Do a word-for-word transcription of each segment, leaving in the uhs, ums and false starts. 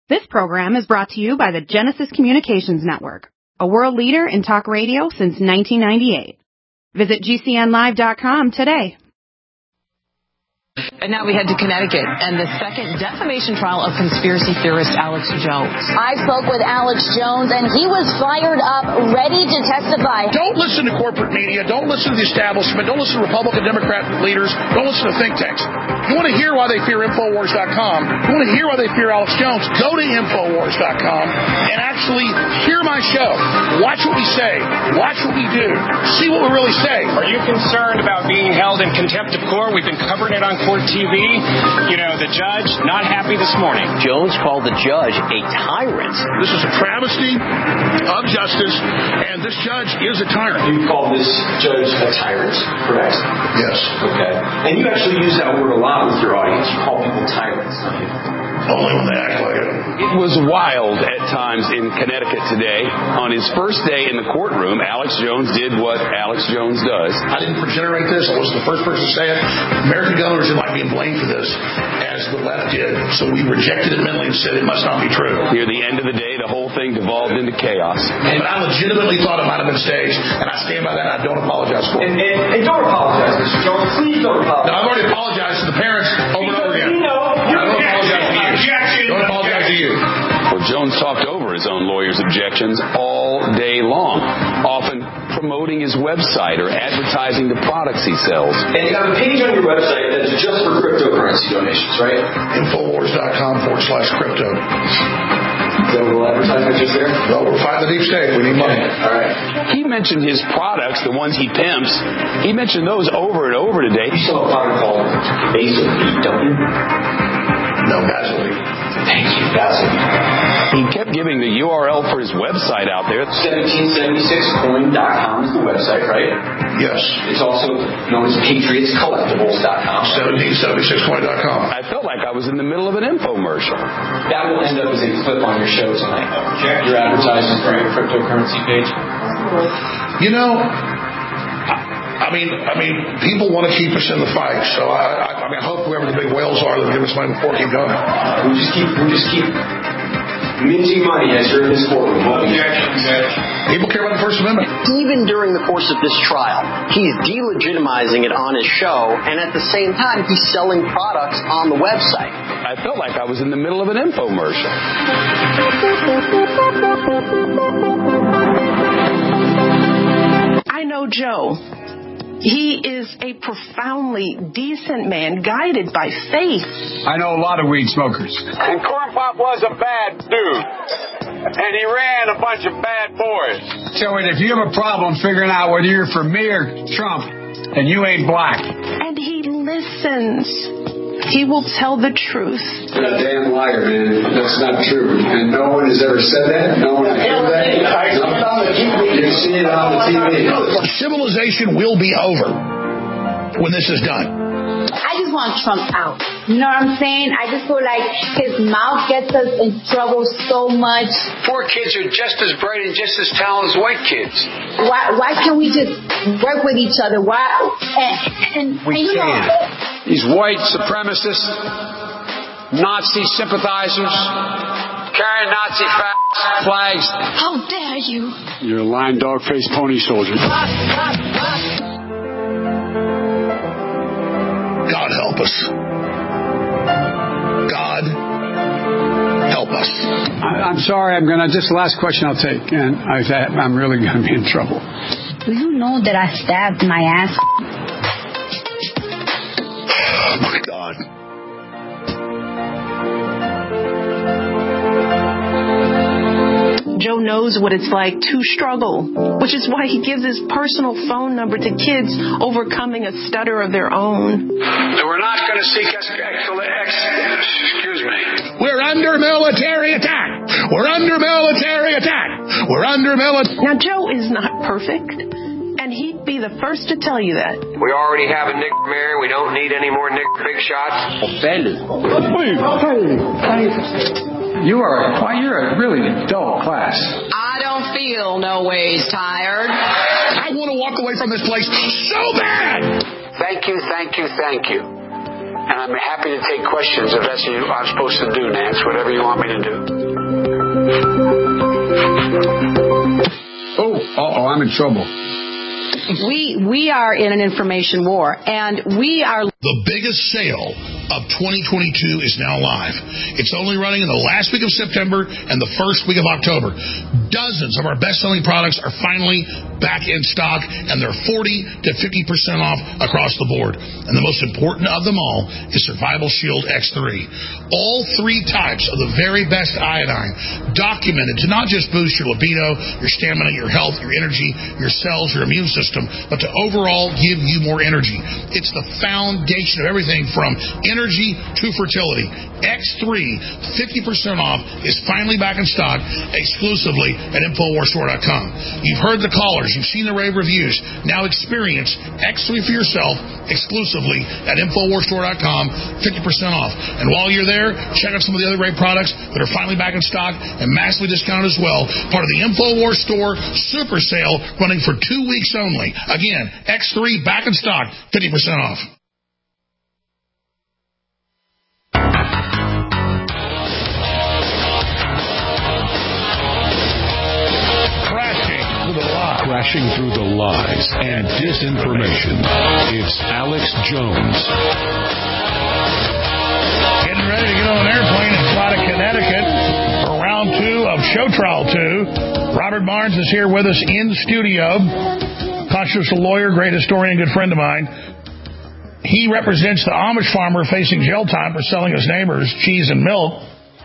This program is brought to you by the Genesis Communications Network, a world leader in talk radio since nineteen ninety-eight. Visit G C N live dot com today. And now we head to Connecticut and the second defamation trial of conspiracy theorist Alex Jones. I spoke with Alex Jones, and he was fired up, ready to testify. Don't listen to corporate media. Don't listen to the establishment. Don't listen to Republican, Democrat leaders. Don't listen to think tanks. You want to hear why they fear Infowars dot com? You want to hear why they fear Alex Jones? Go to Infowars dot com and actually hear my show. Watch what we say. Watch what we do. See what we really say. Are you concerned about being held in contempt of court? We've been covering it on Court T V. You know, the judge not happy this morning. Jones called the judge a tyrant. This is a travesty of justice, and this judge is a tyrant. You call this judge a tyrant, correct? Yes. Okay. And you actually use that word a lot with your audience. You call people tyrants, don't you? Only when they act like it. It was wild at times in Connecticut today. On his first day in the courtroom, Alex Jones did what Alex Jones does. I didn't generate this. I wasn't the first person to say it. American gun owners might be blamed for this, as the left did. So we rejected it mentally and said it must not be true. Near the end of the day, the whole thing devolved into chaos. But I legitimately thought it might have been staged, and I stand by that, and I don't apologize for it. And, and, and don't apologize, Mister Jones. Please don't apologize. No, I've already apologized to the parents over and over again. You know, I don't apologize to you. Don't apologize to you. Well, Jones talked over his own lawyer's objections all day long, often promoting his website or advertising the products he sells. And you have a page on your website that's just for cryptocurrency donations, right? Infowars dot com forward slash crypto. Is that a little advertisement just there? Well, we're fighting the deep state. We need money. All right. He mentioned his products, the ones he pimps. He mentioned those over and over today. You saw a product called Vaseline, don't you? No, Vaseline. Thank you, Vaseline. He kept giving the U R L for his website out there. seventeen seventy-six coin dot com is the website, right? Yes. It's also known as Patriots Collectibles dot com. seventeen seventy-six coin dot com. I felt like I was in the middle of an infomercial. That will end up as a clip on your show tonight. Check your advertising for your cryptocurrency page. You know, I mean, I mean, people want to keep us in the fight. So I, I, I mean, I hope whoever the big whales are that give us money before keep going. We just keep, we just keep minting money as you're in this courtroom. People care about the First Amendment. Even during the course of this trial, he's delegitimizing it on his show, and at the same time, he's selling products on the website. I felt like I was in the middle of an infomercial. I know Joe. He is a profoundly decent man, guided by faith. I know a lot of weed smokers. And Corn Pop was a bad dude. And he ran a bunch of bad boys. So if you have a problem figuring out whether you're for me or Trump, and you ain't black. And he listens. He will tell the truth. You're a damn liar, man. That's not true. And no one has ever said that. No one has heard that. You see it on the T V. Civilization will be over when this is done. I just want Trump out. You know what I'm saying? I just feel like his mouth gets us in trouble so much. Poor kids are just as bright and just as talented as white kids. Why why can't we just work with each other? Why? And, and, we and you can. know, These white supremacists, Nazi sympathizers, Carrying Nazi flags. how dare you? You're a lying dog-faced pony soldier. God help us. God help us. I, I'm sorry. I'm gonna. Just the last question I'll take, and I, I'm really gonna be in trouble. Do you know that I stabbed my ass? Oh my God. Joe knows what it's like to struggle, which is why he gives his personal phone number to kids overcoming a stutter of their own. We're not going to seek ex- ex- excuse me. We're under military attack. We're under military attack. We're under military. Now, Joe is not perfect, and he'd be the first to tell you that. We already have a Nick Mayor. We don't need any more Nick Big Shots. Offended. You are, why, you're a really dull class. I don't feel no ways tired. I want to walk away from this place so bad. Thank you, thank you, thank you. and I'm happy to take questions if that's what I'm supposed to do, Nance, whatever you want me to do. Oh, uh-oh, I'm in trouble. We we are in an information war, and we are... The biggest sale of twenty twenty-two is now live. It's only running in the last week of September and the first week of October. Dozens of our best-selling products are finally back in stock, and they're forty to fifty percent off across the board. And the most important of them all is Survival Shield X three. All three types of the very best iodine, documented to not just boost your libido, your stamina, your health, your energy, your cells, your immune system, but to overall give you more energy. It's the foundation of everything from energy to fertility. X three, fifty percent off, is finally back in stock exclusively at Infowars Store dot com. You've heard the callers. You've seen the rave reviews. Now experience X three for yourself exclusively at Infowars Store dot com, fifty percent off. And while you're there, check out some of the other rave products that are finally back in stock and massively discounted as well. Part of the Infowars Store Super Sale running for two weeks only. Again, X three back in stock, fifty percent off. Crashing through the lies and disinformation. It's Alex Jones. Getting ready to get on an airplane and fly to Connecticut for round two of Show Trial two. Robert Barnes is here with us in studio. Constitutional lawyer, great historian, good friend of mine. He represents the Amish farmer facing jail time for selling his neighbors cheese and milk.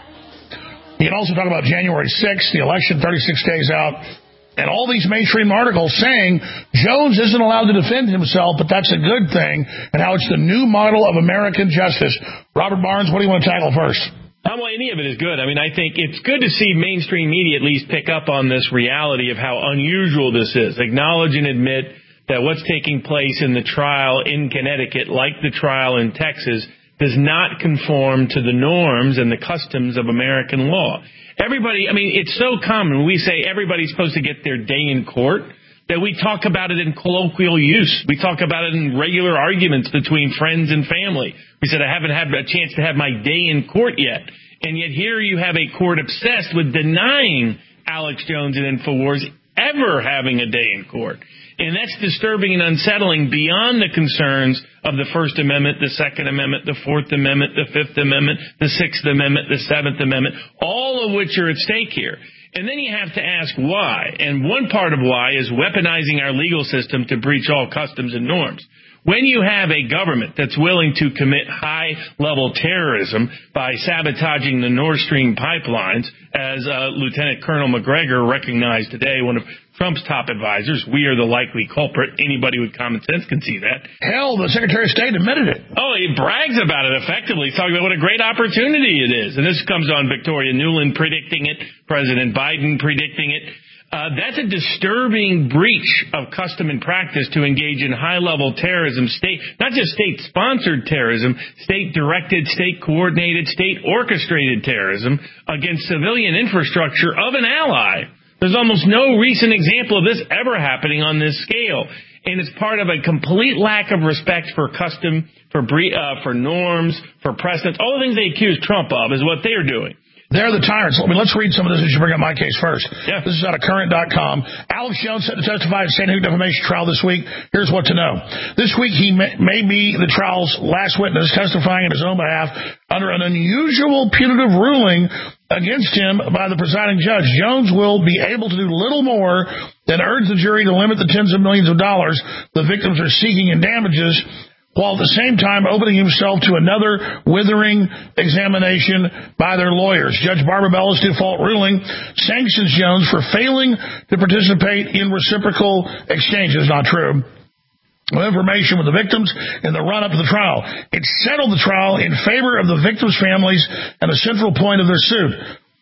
He can also talk about January sixth, the election thirty-six days out. And all these mainstream articles saying Jones isn't allowed to defend himself, but that's a good thing, and how it's the new model of American justice. Robert Barnes, what do you want to tackle first? Um, well, any of it is good. I mean, I think it's good to see mainstream media at least pick up on this reality of how unusual this is. Acknowledge and admit that what's taking place in the trial in Connecticut, like the trial in Texas, does not conform to the norms and the customs of American law. Everybody, I mean, it's so common when we say everybody's supposed to get their day in court that we talk about it in colloquial use. We talk about it in regular arguments between friends and family. We said, I haven't had a chance to have my day in court yet. And yet here you have a court obsessed with denying Alex Jones and Infowars ever having a day in court. And that's disturbing and unsettling beyond the concerns of the First Amendment, the Second Amendment, the Fourth Amendment, the Fifth Amendment, the Sixth Amendment, the Seventh Amendment, all of which are at stake here. And then you have to ask why. And one part of why is weaponizing our legal system to breach all customs and norms. When you have a government that's willing to commit high-level terrorism by sabotaging the Nord Stream pipelines, as uh, Lieutenant Colonel McGregor recognized today, one of Trump's top advisors, we are the likely culprit. Anybody with common sense can see that. Hell, the Secretary of State admitted it. Oh, he brags about it effectively. He's talking about what a great opportunity it is. And this comes on Victoria Nuland predicting it, President Biden predicting it. Uh, that's a disturbing breach of custom and practice to engage in high-level terrorism, state, not just state-sponsored terrorism, state-directed, state-coordinated, state-orchestrated terrorism against civilian infrastructure of an ally. There's almost no recent example of this ever happening on this scale. And it's part of a complete lack of respect for custom, for uh, for norms, for precedents. All the things they accuse Trump of is what they're doing. They're the tyrants. I mean, let's read some of this as you bring up my case first. Yeah. This is out of current dot com. Alex Jones set to testify at Saint Hood defamation trial this week. Here's what to know. This week, he may, may be the trial's last witness, testifying in his own behalf under an unusual punitive ruling against him by the presiding judge. Jones will be able to do little more than urge the jury to limit the tens of millions of dollars the victims are seeking in damages, while at the same time opening himself to another withering examination by their lawyers. Judge Barbara Bella's default ruling sanctions Jones for failing to participate in reciprocal exchanges. Not true. Information with the victims in the run-up to the trial. It settled the trial in favor of the victims' families and a central point of their suit.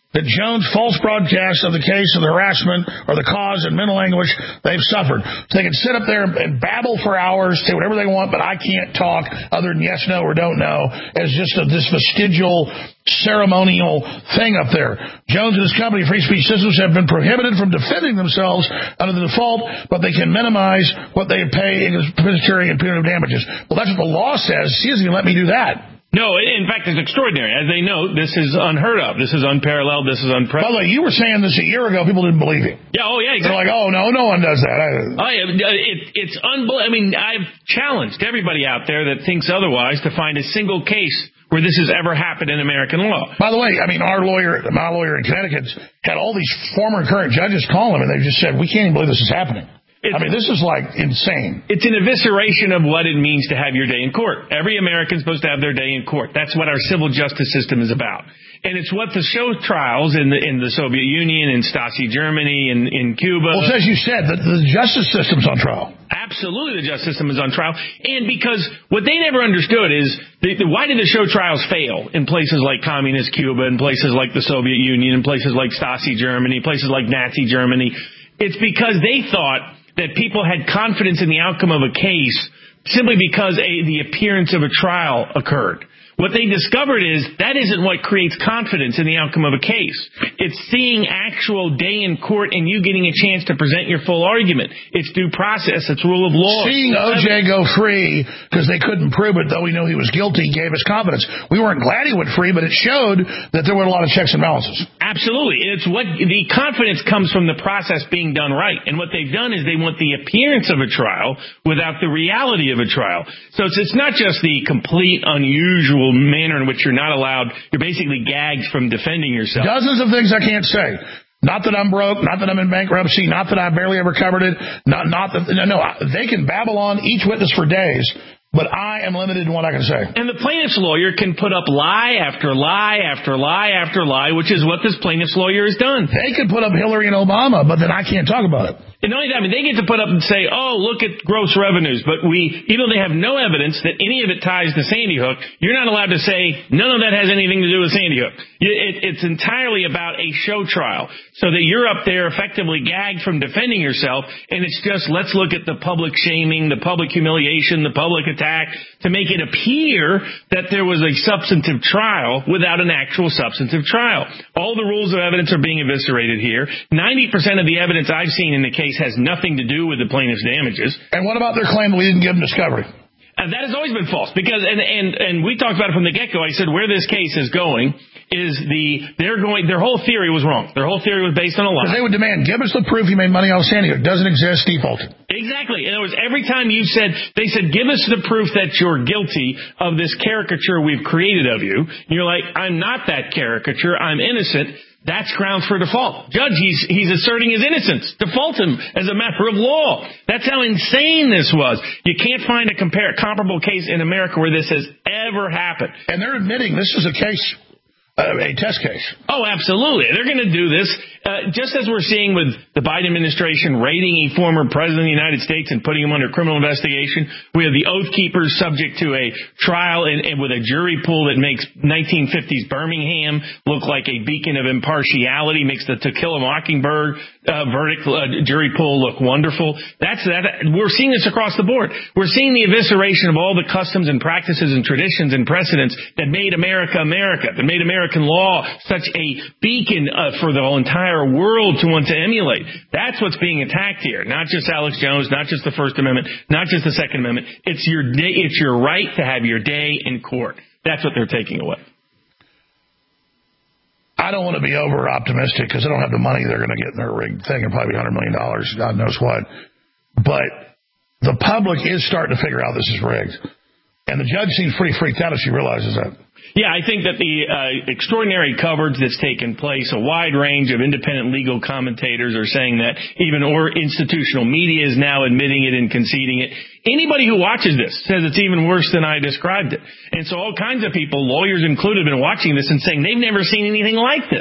that Jones' false broadcast of the case of the harassment or the cause and mental anguish they've suffered. So they can sit up there and babble for hours, say whatever they want, but I can't talk other than yes, no, or don't know, as just a, this vestigial, ceremonial thing up there. Jones and his company, Free Speech Systems, have been prohibited from defending themselves under the default, but they can minimize what they pay in compensatory and punitive damages. Well, that's what the law says. She doesn't even let me do that. No, in fact, it's extraordinary. As they know, this is unheard of. This is unparalleled. This is unprecedented. By the way, you were saying this a year ago. People didn't believe you. Yeah, oh, yeah, exactly. They're like, oh, no, no one does that. I, oh, yeah, it, it's unbelievable. I mean, I've challenged everybody out there that thinks otherwise to find a single case where this has ever happened in American law. By the way, I mean, our lawyer, my lawyer in Connecticut, had all these former and current judges call him, and they just said, we can't even believe this is happening. It's, I mean, this is like insane. It's an evisceration of what it means to have your day in court. Every American's supposed to have their day in court. That's what our civil justice system is about. And it's what the show trials in the in the Soviet Union, in Stasi Germany, and in, in Cuba. Well, as you said, the, the justice system's on trial. Absolutely, the justice system is on trial. And because what they never understood is, the, the, why did the show trials fail in places like communist Cuba, in places like the Soviet Union, in places like Stasi Germany, places like Nazi Germany? It's because they thought that people had confidence in the outcome of a case simply because a, the appearance of a trial occurred. What they discovered is that isn't what creates confidence in the outcome of a case. It's seeing actual day in court and you getting a chance to present your full argument. It's due process. It's rule of law. Seeing O J go free because they couldn't prove it, though we know he was guilty, gave us confidence. We weren't glad he went free, but it showed that there were a lot of checks and balances. Absolutely. It's what the confidence comes from the process being done right. And what they've done is they want the appearance of a trial without the reality of a trial. So it's, it's not just the complete unusual manner in which you're not allowed, you're basically gagged from defending yourself. Dozens of things I can't say. Not that I'm broke, not that I'm in bankruptcy, not that I barely ever covered it, not not that, no, no, they can babble on each witness for days, but I am limited in what I can say. And the plaintiff's lawyer can put up lie after lie after lie after lie, which is what this plaintiff's lawyer has done. They could put up Hillary and Obama, but then I can't talk about it. And not only that, I mean, they get to put up and say, oh, look at gross revenues, but we, even though they have no evidence that any of it ties to Sandy Hook, you're not allowed to say none of that has anything to do with Sandy Hook. It, it's entirely about a show trial, so that you're up there effectively gagged from defending yourself, and it's just, let's look at the public shaming, the public humiliation, the public attack, to make it appear that there was a substantive trial without an actual substantive trial. All the rules of evidence are being eviscerated here. ninety percent of the evidence I've seen in the case has nothing to do with the plaintiff's damages. And what about their claim that we didn't give them discovery? And that has always been false, because and and and we talked about it from the get-go. I said where this case is going is the they're going their whole theory was wrong. Their whole theory was based on a lie. Because they would demand, give us the proof you made money off Sandy Hook. It doesn't exist, defaulted. Exactly. In other words, every time you said, they said, give us the proof that you're guilty of this caricature we've created of you. And you're like, I'm not that caricature. I'm innocent. That's grounds for default. Judge, he's he's asserting his innocence. Default him as a matter of law. That's how insane this was. You can't find a compare, comparable case in America where this has ever happened. And they're admitting this is a case, uh, a test case. Oh, absolutely. They're going to do this. Uh, just as we're seeing with the Biden administration raiding a former president of the United States and putting him under criminal investigation, we have the Oath Keepers subject to a trial and, and with a jury pool that makes nineteen fifties Birmingham look like a beacon of impartiality, makes the To Kill a Mockingbird uh, verdict uh, jury pool look wonderful. That's that. We're seeing this across the board. We're seeing the evisceration of all the customs and practices and traditions and precedents that made America America, that made American law such a beacon uh, for the entire world to want to emulate. That's what's being attacked here. Not just Alex Jones, not just the First Amendment, not just the Second Amendment. It's your day, it's your right to have your day in court. That's what they're taking away. I don't want to be over optimistic because they don't have the money they're going to get in their rigged thing. It'll probably be one hundred million dollars, God knows what. But the public is starting to figure out this is rigged. And the judge seems pretty freaked out if she realizes that. Yeah, I think that the uh, extraordinary coverage that's taken place, a wide range of independent legal commentators are saying that, even or institutional media is now admitting it and conceding it. Anybody who watches this says it's even worse than I described it. And so all kinds of people, lawyers included, have been watching this and saying they've never seen anything like this.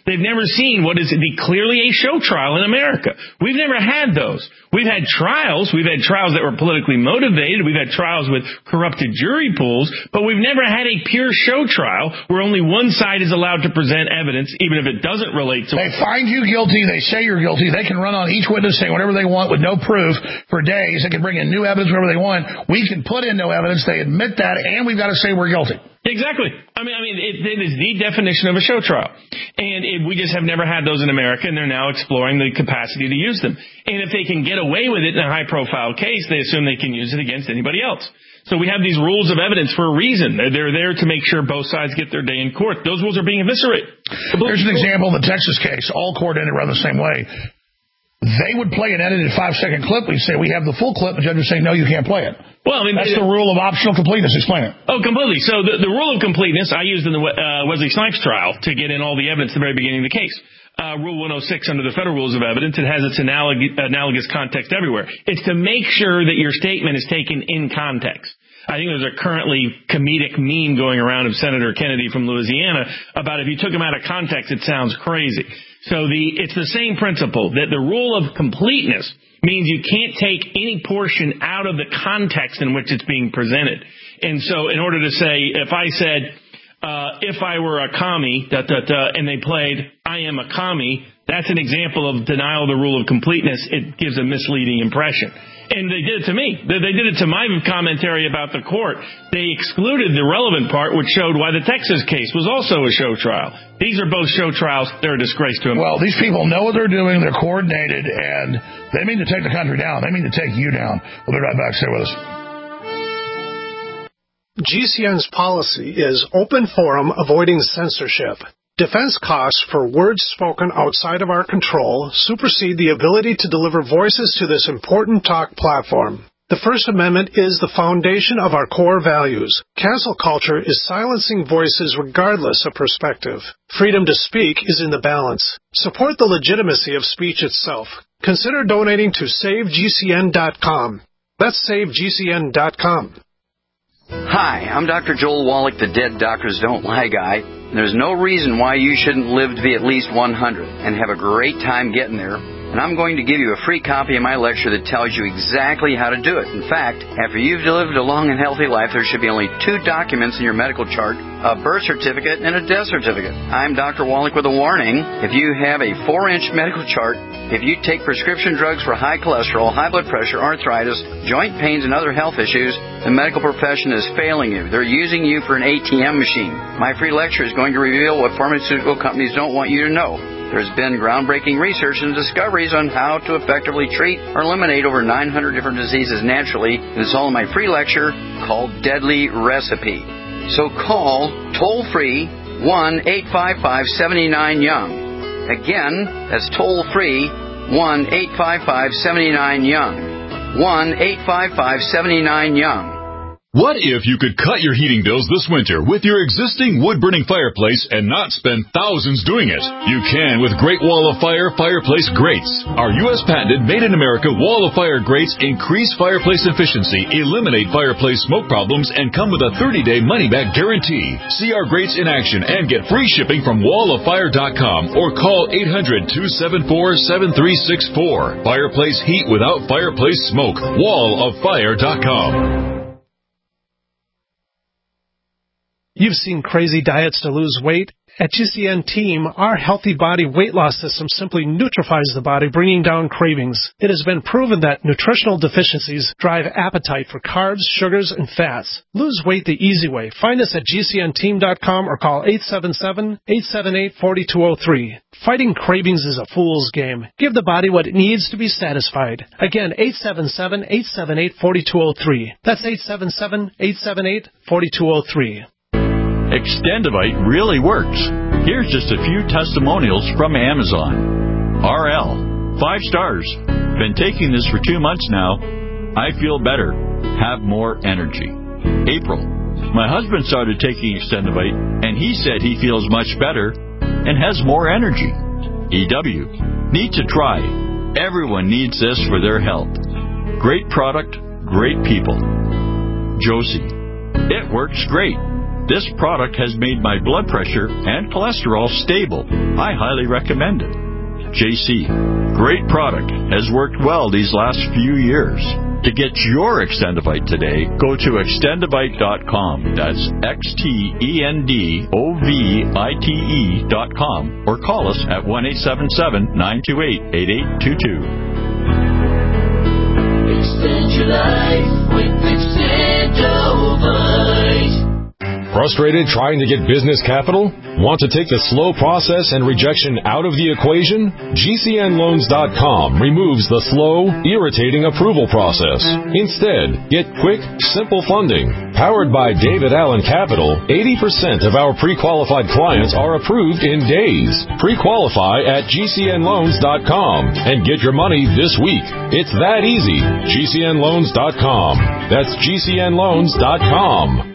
They've never seen what is the clearly a show trial in America. We've never had those. We've had trials. We've had trials that were politically motivated. We've had trials with corrupted jury pools, but we've never had a pure show trial where only one side is allowed to present evidence, even if it doesn't relate to. They find you guilty. They say you're guilty. They can run on each witness saying whatever they want with no proof for days. They can bring in new evidence whenever they want. We can put in no evidence. They admit that, and we've got to say we're guilty. Exactly. I mean, I mean, it, it is the definition of a show trial. And it, we just have never had those in America, and they're now exploring the capacity to use them. And if they can get away with it in a high-profile case, they assume they can use it against anybody else. So we have these rules of evidence for a reason. They're, they're there to make sure both sides get their day in court. Those rules are being eviscerated. Here's an example in the Texas case. All court ended around the same way. They would play an edited five-second clip. We'd say, we have the full clip. The judge would say, no, you can't play it. Well, I mean, that's it, the rule of optional completeness. Explain it. Oh, completely. So the, the rule of completeness I used in the uh, Wesley Snipes trial to get in all the evidence at the very beginning of the case. Uh, Rule one oh six under the Federal Rules of Evidence, it has its analog- analogous context everywhere. It's to make sure that your statement is taken in context. I think there's a currently comedic meme going around of Senator Kennedy from Louisiana about if you took him out of context, it sounds crazy. So the it's the same principle that the rule of completeness means you can't take any portion out of the context in which it's being presented. And so in order to say, if I said, uh, if I were a commie, da, da, da, and they played, I am a commie, that's an example of denial of the rule of completeness. It gives a misleading impression. And they did it to me. They did it to my commentary about the court. They excluded the relevant part, which showed why the Texas case was also a show trial. These are both show trials. They're a disgrace to them. Well, these people know what they're doing. They're coordinated, and they mean to take the country down. They mean to take you down. We'll be right back. Stay with us. G C N's policy is open forum, avoiding censorship. Defense costs for words spoken outside of our control supersede the ability to deliver voices to this important talk platform. The First Amendment is the foundation of our core values. Cancel culture is silencing voices regardless of perspective. Freedom to speak is in the balance. Support the legitimacy of speech itself. Consider donating to save G C N dot com. That's save G C N dot com. Hi, I'm Doctor Joel Wallach, the Dead Doctors Don't Lie guy. There's no reason why you shouldn't live to be at least one hundred and have a great time getting there. And I'm going to give you a free copy of my lecture that tells you exactly how to do it. In fact, after you've lived a long and healthy life, there should be only two documents in your medical chart, a birth certificate and a death certificate. I'm Doctor Wallach with a warning. If you have a four-inch medical chart, if you take prescription drugs for high cholesterol, high blood pressure, arthritis, joint pains, and other health issues, the medical profession is failing you. They're using you for an A T M machine. My free lecture is going to reveal what pharmaceutical companies don't want you to know. There's been groundbreaking research and discoveries on how to effectively treat or eliminate over nine hundred different diseases naturally. It's all in my free lecture called Deadly Recipe. So call toll-free one eight five five, seven nine, young. Again, that's toll-free one eight five five, seven nine, young. one eight five five, seven nine, young. What if you could cut your heating bills this winter with your existing wood-burning fireplace and not spend thousands doing it? You can with Great Wall of Fire Fireplace Grates. Our U S patented made-in-America Wall of Fire grates increase fireplace efficiency, eliminate fireplace smoke problems, and come with a thirty-day money-back guarantee. See our grates in action and get free shipping from wall of fire dot com or call eight hundred, two seven four, seven three six four. Fireplace heat without fireplace smoke. wall of fire dot com. You've seen crazy diets to lose weight. At G C N Team, our healthy body weight loss system simply neutralizes the body, bringing down cravings. It has been proven that nutritional deficiencies drive appetite for carbs, sugars, and fats. Lose weight the easy way. Find us at G C N team dot com or call eight seven seven, eight seven eight, four two zero three. Fighting cravings is a fool's game. Give the body what it needs to be satisfied. Again, eight seven seven, eight seven eight, four two zero three. That's eight seven seven, eight seven eight, four two zero three. Extendivite really works. Here's just a few testimonials from Amazon. R L, five stars. Been taking this for two months now. I feel better. Have more energy. April, my husband started taking Extendivite, and he said he feels much better and has more energy. E W, need to try. Everyone needs this for their health. Great product, great people. Josie, it works great. This product has made my blood pressure and cholesterol stable. I highly recommend it. J C, great product, has worked well these last few years. To get your Extendivite today, go to extendivite dot com. That's X T E N D O V I T E dot com or call us at one eight seven seven, nine two eight, eight eight two two. Extend your life with Extendivite. Frustrated trying to get business capital? Want to take the slow process and rejection out of the equation? G C N loans dot com removes the slow, irritating approval process. Instead, get quick, simple funding. Powered by David Allen Capital, eighty percent of our pre-qualified clients are approved in days. Pre-qualify at G C N loans dot com and get your money this week. It's that easy. G C N loans dot com. That's G C N loans dot com.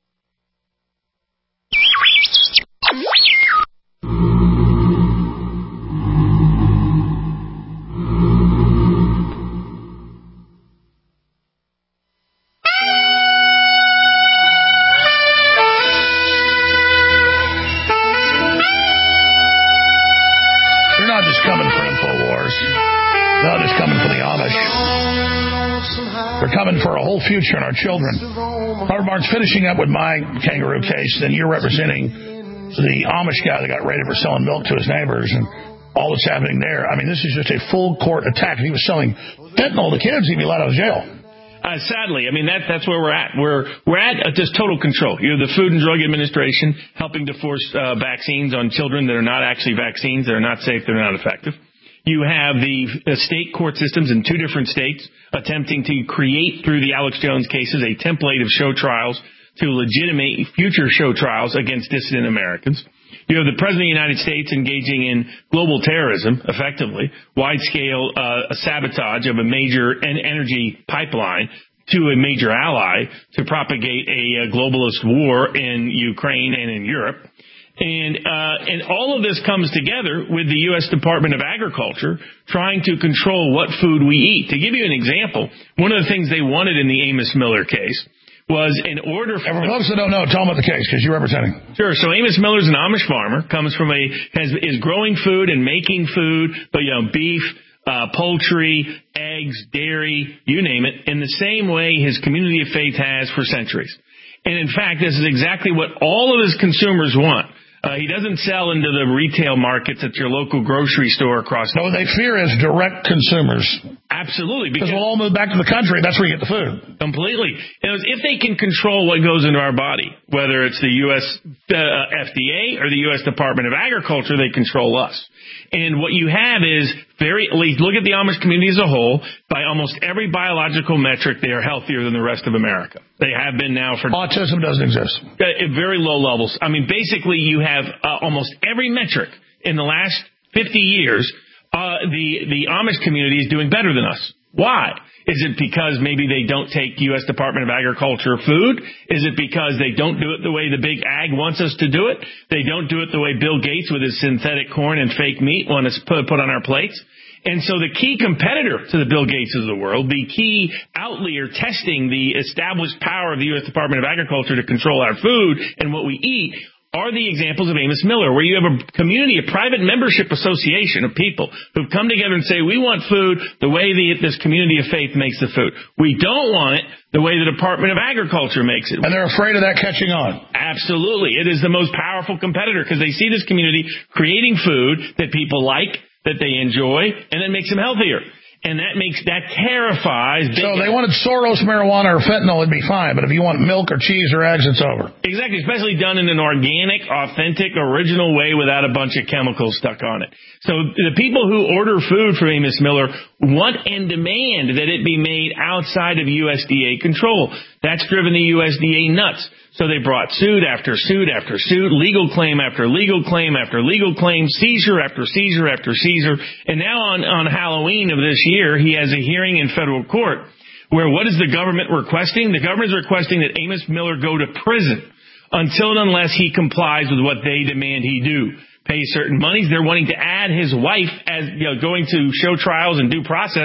For a whole future in our children. Robert Barnes, finishing up with my kangaroo case, then you're representing the Amish guy that got raided for selling milk to his neighbors and all that's happening there. I mean, this is just a full court attack. If he was selling fentanyl to kids, he'd be let out of jail. Uh, sadly, I mean, that, that's where we're at. We're, we're at uh, just total control. You know, the Food and Drug Administration helping to force uh, vaccines on children that are not actually vaccines, that are not safe, that are not effective. You have the state court systems in two different states attempting to create, through the Alex Jones cases, a template of show trials to legitimate future show trials against dissident Americans. You have the President of the United States engaging in global terrorism, effectively, wide-scale uh, sabotage of a major en- energy pipeline to a major ally to propagate a, a globalist war in Ukraine and in Europe. And uh, and all of this comes together with the U S Department of Agriculture trying to control what food we eat. To give you an example, one of the things they wanted in the Amos Miller case was in order for... For those that don't know, tell them about the case, because you're representing. Sure. So Amos Miller's an Amish farmer, comes from a... has is growing food and making food, but, you know, beef, uh, poultry, eggs, dairy, you name it, in the same way his community of faith has for centuries. And, in fact, this is exactly what all of his consumers want. Uh, he doesn't sell into the retail markets at your local grocery store across the... No, they fear as direct consumers. Absolutely. Because we'll all move back to the country. That's where you get the food. Completely. If they can control what goes into our body, whether it's the U S uh, F D A or the U S Department of Agriculture, they control us. And what you have is very, at least look at the Amish community as a whole, by almost every biological metric, they are healthier than the rest of America. They have been now for... Autism doesn't exist. At very low levels. I mean, basically, you have uh, almost every metric in the last fifty years, uh, the, the Amish community is doing better than us. Why? Is it because maybe they don't take U S Department of Agriculture food? Is it because they don't do it the way the big ag wants us to do it? They don't do it the way Bill Gates with his synthetic corn and fake meat want us to put on our plates? And so the key competitor to the Bill Gates of the world, the key outlier testing the established power of the U S Department of Agriculture to control our food and what we eat, are the examples of Amos Miller, where you have a community, a private membership association of people who've come together and say, we want food the way the, this community of faith makes the food. We don't want it the way the Department of Agriculture makes it. And they're afraid of that catching on. Absolutely. It is the most powerful competitor because they see this community creating food that people like, that they enjoy, and it makes them healthier. And that makes, that terrifies. So they wanted Soros marijuana or fentanyl, it'd be fine. But if you want milk or cheese or eggs, it's over. Exactly, especially done in an organic, authentic, original way without a bunch of chemicals stuck on it. So the people who order food from Amos Miller want and demand that it be made outside of U S D A control. That's driven the U S D A nuts. So they brought suit after suit after suit, legal claim after legal claim after legal claim, seizure after seizure after seizure. And now on, on Halloween of this year, he has a hearing in federal court where what is the government requesting? The government is requesting that Amos Miller go to prison until and unless he complies with what they demand he do. Pay certain monies. They're wanting to add his wife as, you know, going to show trials and due process.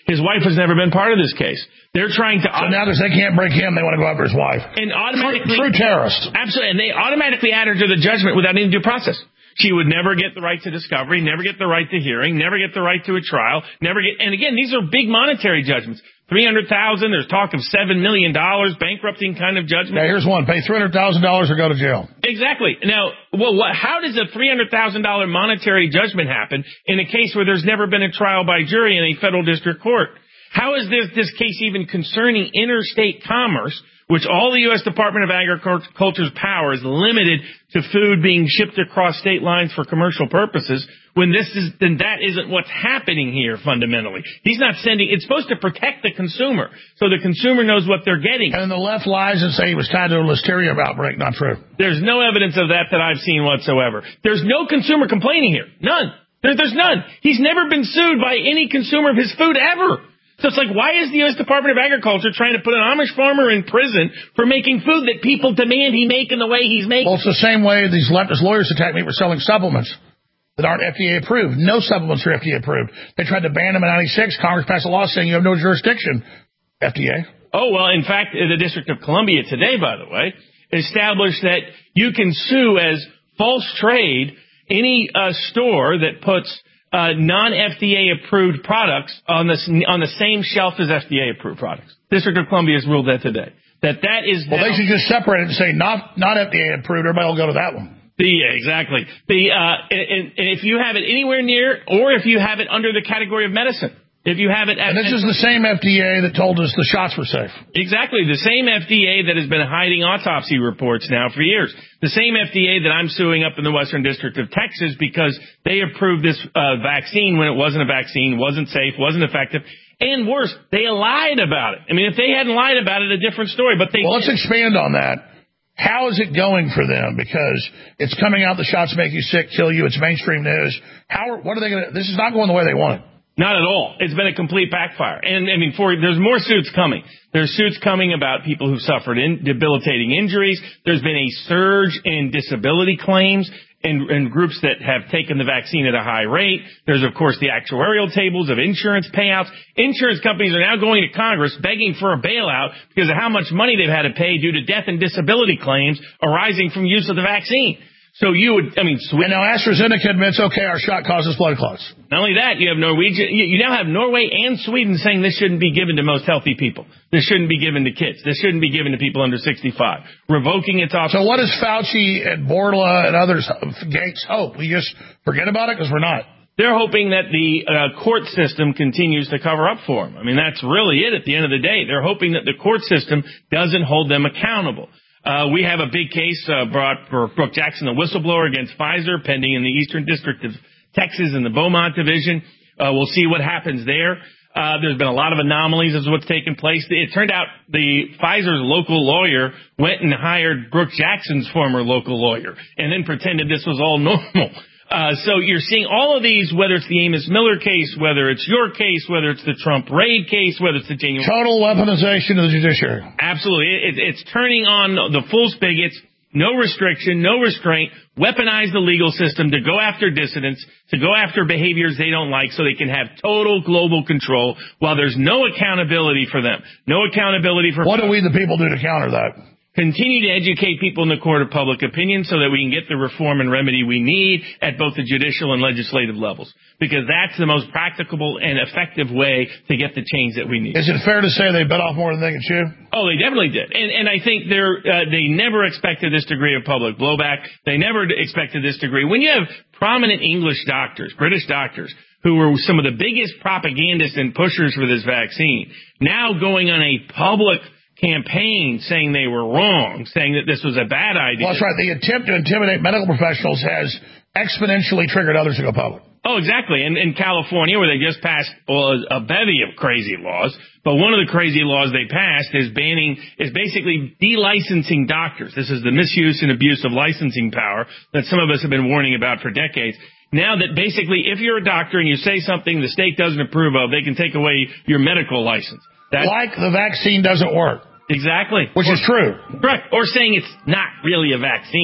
His wife has never been part of this case. They're trying to... So now because they can't break him, they want to go after his wife. And automatically... True, true terrorists. Absolutely. And they automatically add her to the judgment without any due process. She would never get the right to discovery, never get the right to hearing, never get the right to a trial, never get... And again, these are big monetary judgments. three hundred thousand dollars, there's talk of seven million dollars, bankrupting kind of judgment. Yeah, here's one. Pay three hundred thousand dollars or go to jail. Exactly. Now, well, what, how does a three hundred thousand dollars monetary judgment happen in a case where there's never been a trial by jury in a federal district court? How is this, this case even concerning interstate commerce, which all the U S Department of Agriculture's power is limited to food being shipped across state lines for commercial purposes, when this is, then that isn't what's happening here fundamentally. He's not sending, it's supposed to protect the consumer, so the consumer knows what they're getting. And the left lies and say he was tied to a listeria outbreak. Not true. There's no evidence of that that I've seen whatsoever. There's no consumer complaining here. None. There, there's none. He's never been sued by any consumer of his food ever. So it's like, why is the U S Department of Agriculture trying to put an Amish farmer in prison for making food that people demand he make in the way he's making? Well, it's the same way these leftist lawyers attack me for selling supplements that aren't F D A approved. No supplements are F D A approved. They tried to ban them in ninety-six. Congress passed a law saying you have no jurisdiction. F D A. Oh, well, in fact, the District of Columbia today, by the way, established that you can sue as false trade any uh, store that puts Uh, non-F D A-approved products on the on the same shelf as F D A-approved products. District of Columbia has ruled that today. That that is well, now, they should just separate it and say not not F D A-approved. Everybody will go to that one. The, yeah, exactly. The uh, and, and if you have it anywhere near, or if you have it under the category of medicine, if you have it, at, and this is the same F D A that told us the shots were safe. Exactly, the same F D A that has been hiding autopsy reports now for years. The same F D A that I'm suing up in the Western District of Texas because they approved this uh, vaccine when it wasn't a vaccine, wasn't safe, wasn't effective, and worse, they lied about it. I mean, if they hadn't lied about it, a different story. But they well, let's expand on that. How is it going for them? Because it's coming out the shots make you sick, kill you. It's mainstream news. How? What are they going to? This is not going the way they want it. Not at all. It's been a complete backfire. And, I mean, for, there's more suits coming. There's suits coming about people who suffered in, debilitating injuries. There's been a surge in disability claims and, and groups that have taken the vaccine at a high rate. There's, of course, the actuarial tables of insurance payouts. Insurance companies are now going to Congress begging for a bailout because of how much money they've had to pay due to death and disability claims arising from use of the vaccine. So you would, I mean, Sweden. And now AstraZeneca admits, okay, our shot causes blood clots. Not only that, you have Norwegian, you now have Norway and Sweden saying this shouldn't be given to most healthy people. This shouldn't be given to kids. This shouldn't be given to people under sixty-five. Revoking its office. So what does Fauci and Borla and others, Gates, hope? We just forget about it because we're not. They're hoping that the uh, court system continues to cover up for them. I mean, that's really it at the end of the day. They're hoping that the court system doesn't hold them accountable. Uh, we have a big case uh, brought for Brooke Jackson, the whistleblower, against Pfizer, pending in the Eastern District of Texas in the Beaumont Division. Uh, we'll see what happens there. Uh, there's been a lot of anomalies as to what's taken place. It turned out the Pfizer's local lawyer went and hired Brooke Jackson's former local lawyer and then pretended this was all normal. Uh, so you're seeing all of these, whether it's the Amos Miller case, whether it's your case, whether it's the Trump raid case, whether it's the January... Total weaponization of the judiciary. Absolutely. It, it's turning on the full spigots, no restriction, no restraint, weaponize the legal system to go after dissidents, to go after behaviors they don't like so they can have total global control while there's no accountability for them. No accountability for... What do we, the people, do to counter that? Continue to educate people in the court of public opinion so that we can get the reform and remedy we need at both the judicial and legislative levels, because that's the most practicable and effective way to get the change that we need. Is it fair to say they bit off more than they could chew? Oh, they definitely did. And, and I think they're, uh, they never expected this degree of public blowback. They never expected this degree. When you have prominent English doctors, British doctors, who were some of the biggest propagandists and pushers for this vaccine, now going on a public campaign saying they were wrong, saying that this was a bad idea. Well, that's right. The attempt to intimidate medical professionals has exponentially triggered others to go public. Oh, exactly. And in California, where they just passed well, a bevy of crazy laws, but one of the crazy laws they passed is banning, is basically delicensing doctors. This is the misuse and abuse of licensing power that some of us have been warning about for decades. Now that basically if you're a doctor and you say something the state doesn't approve of, they can take away your medical license. That's, like the vaccine doesn't work. Exactly. Which or, is true. Correct. Or saying it's not really a vaccine.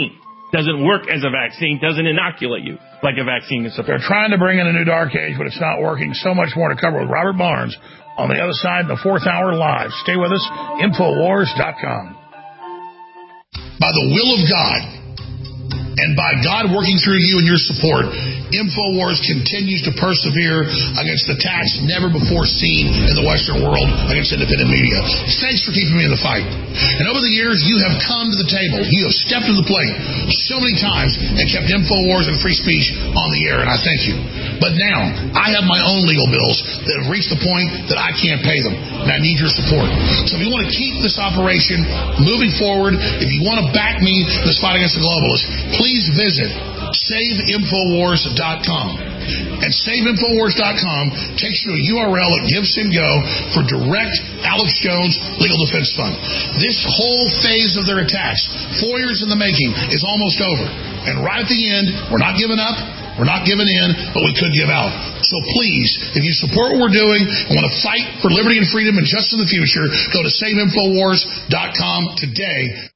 doesn't work as a vaccine, doesn't inoculate you like a vaccine is supposed to. They're trying to bring in a new dark age, but it's not working. So much more to cover with Robert Barnes on the other side in the fourth hour live. Stay with us, Infowars dot com. By the will of God, and by God working through you and your support, InfoWars continues to persevere against attacks never before seen in the Western world against independent media. Thanks for keeping me in the fight. And over the years, you have come to the table. You have stepped to the plate so many times and kept InfoWars and free speech on the air, and I thank you. But now, I have my own legal bills that have reached the point that I can't pay them, and I need your support. So if you want to keep this operation moving forward, if you want to back me in this fight against the globalists, please visit Save Infowars dot com. And Save Infowars dot com takes you to a U R L at GiveSendGo for direct Alex Jones Legal Defense Fund. This whole phase of their attacks, four years in the making, is almost over. And right at the end, we're not giving up, we're not giving in, but we could give out. So please, if you support what we're doing and want to fight for liberty and freedom and justice in the future, go to Save Infowars dot com today.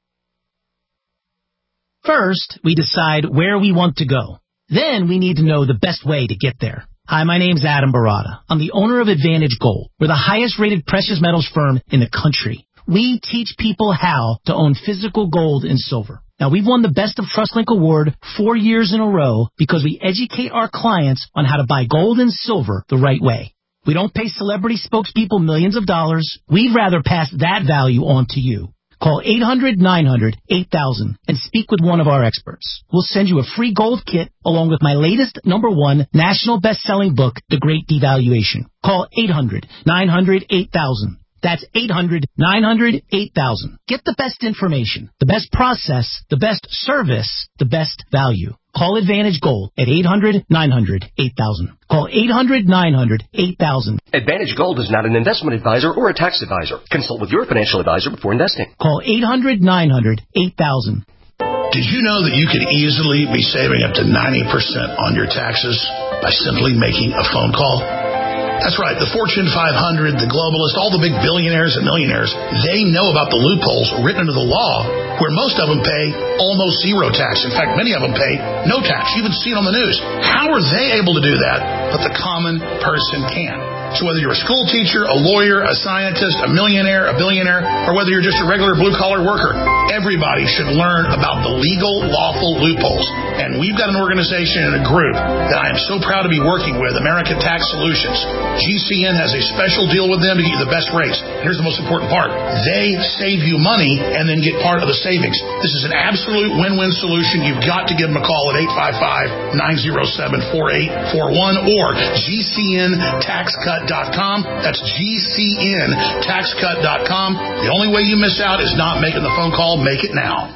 First, we decide where we want to go. Then we need to know the best way to get there. Hi, my name's Adam Barada. I'm the owner of Advantage Gold. We're the highest rated precious metals firm in the country. We teach people how to own physical gold and silver. Now, we've won the Best of TrustLink Award four years in a row because we educate our clients on how to buy gold and silver the right way. We don't pay celebrity spokespeople millions of dollars. We'd rather pass that value on to you. Call eight hundred nine hundred eight thousand and speak with one of our experts. We'll send you a free gold kit along with my latest number one national best-selling book, The Great Devaluation. Call eight hundred nine hundred eight thousand. That's eight hundred nine hundred eight thousand. Get the best information, the best process, the best service, the best value. Call Advantage Gold at eight hundred nine hundred eight thousand. Call eight hundred nine hundred eight thousand. Advantage Gold is not an investment advisor or a tax advisor. Consult with your financial advisor before investing. Call eight hundred nine hundred eight thousand. Did you know that you could easily be saving up to ninety percent on your taxes by simply making a phone call? That's right. The Fortune five hundred, the globalists, all the big billionaires and millionaires, they know about the loopholes written into the law where most of them pay almost zero tax. In fact, many of them pay no tax. You even see it on the news. How are they able to do that, but the common person can't? So whether you're a school teacher, a lawyer, a scientist, a millionaire, a billionaire, or whether you're just a regular blue-collar worker, everybody should learn about the legal, lawful loopholes. And we've got an organization and a group that I am so proud to be working with, America Tax Solutions. G C N has a special deal with them to get you the best rates. Here's the most important part. They save you money and then get part of the savings. This is an absolute win-win solution. You've got to give them a call at eight five five nine oh seven four eight four one or G C N tax cut dot com. That's G C N tax cut dot com. The only way you miss out is not making the phone call. Make it now.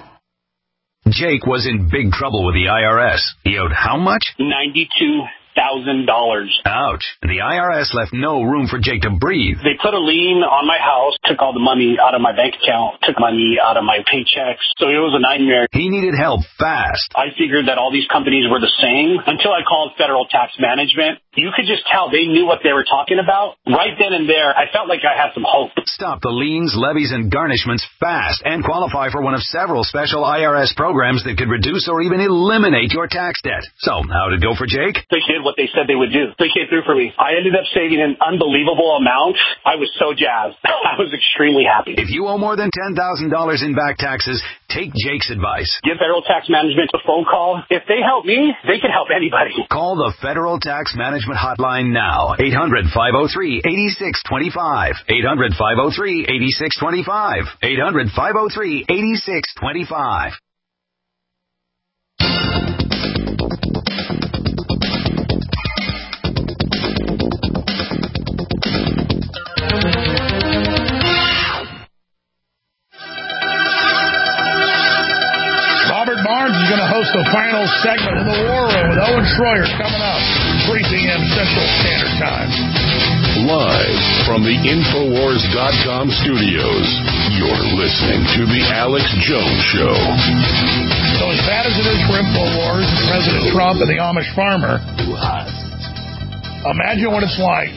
Jake was in big trouble with the I R S. He owed how much? ninety-two thousand dollars. Ouch. The I R S left no room for Jake to breathe. They put a lien on my house, took all the money out of my bank account, took money out of my paychecks. So it was a nightmare. He needed help fast. I figured that all these companies were the same until I called Federal Tax Management. You could just tell they knew what they were talking about. Right then and there, I felt like I had some hope. Stop the liens, levies, and garnishments fast and qualify for one of several special I R S programs that could reduce or even eliminate your tax debt. So, how'd it go for Jake? They did what they said they would do. They came through for me. I ended up saving an unbelievable amount. I was so jazzed. I was extremely happy. If you owe more than ten thousand dollars in back taxes, take Jake's advice. Give Federal Tax Management a phone call. If they help me, they can help anybody. Call the Federal Tax Management hotline now. eight hundred five oh three eight six two five. eight hundred five oh three eight six two five. eight hundred five oh three eight six two five. Robert Barnes is going to host the final segment of the War Room with Owen Schroyer coming up, three p.m. Central Standard Time. Live from the Infowars dot com studios, you're listening to The Alex Jones Show. So as bad as it is for Infowars, President Trump and the Amish farmer, imagine what it's like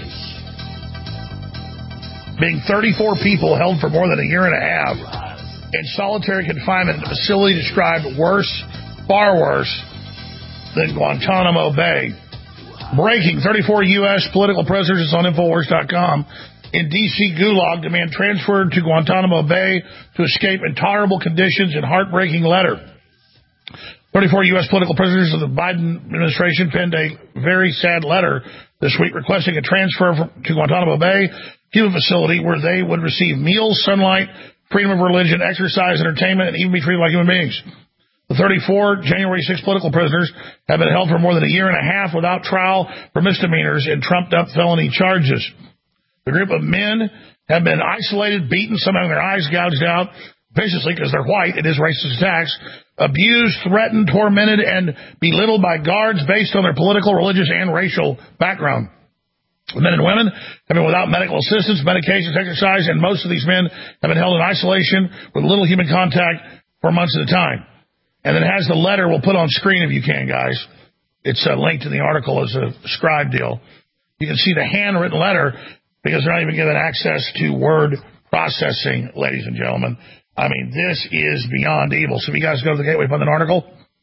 being thirty-four people held for more than a year and a half in solitary confinement in a facility described worse far worse than Guantanamo Bay. Breaking, thirty-four U S political prisoners on Infowars dot com in D C gulag demand transferred to Guantanamo Bay to escape intolerable conditions in heartbreaking letter. thirty-four U S political prisoners of the Biden administration penned a very sad letter this week requesting a transfer from, to Guantanamo Bay, Cuban facility where they would receive meals, sunlight, freedom of religion, exercise, entertainment, and even be treated like human beings. The thirty-four January sixth political prisoners have been held for more than a year and a half without trial for misdemeanors and trumped-up felony charges. The group of men have been isolated, beaten, some having their eyes gouged out, viciously because they're white, it is racist attacks, abused, threatened, tormented, and belittled by guards based on their political, religious, and racial background. The men and women have been without medical assistance, medications, exercise, and most of these men have been held in isolation with little human contact for months at a time. And it has the letter we'll put on screen if you can, guys. It's uh, linked in the article as a scribe deal. You can see the handwritten letter because they're not even given access to word processing, ladies and gentlemen. I mean, this is beyond evil. So if you guys go to the Gateway Pundit article,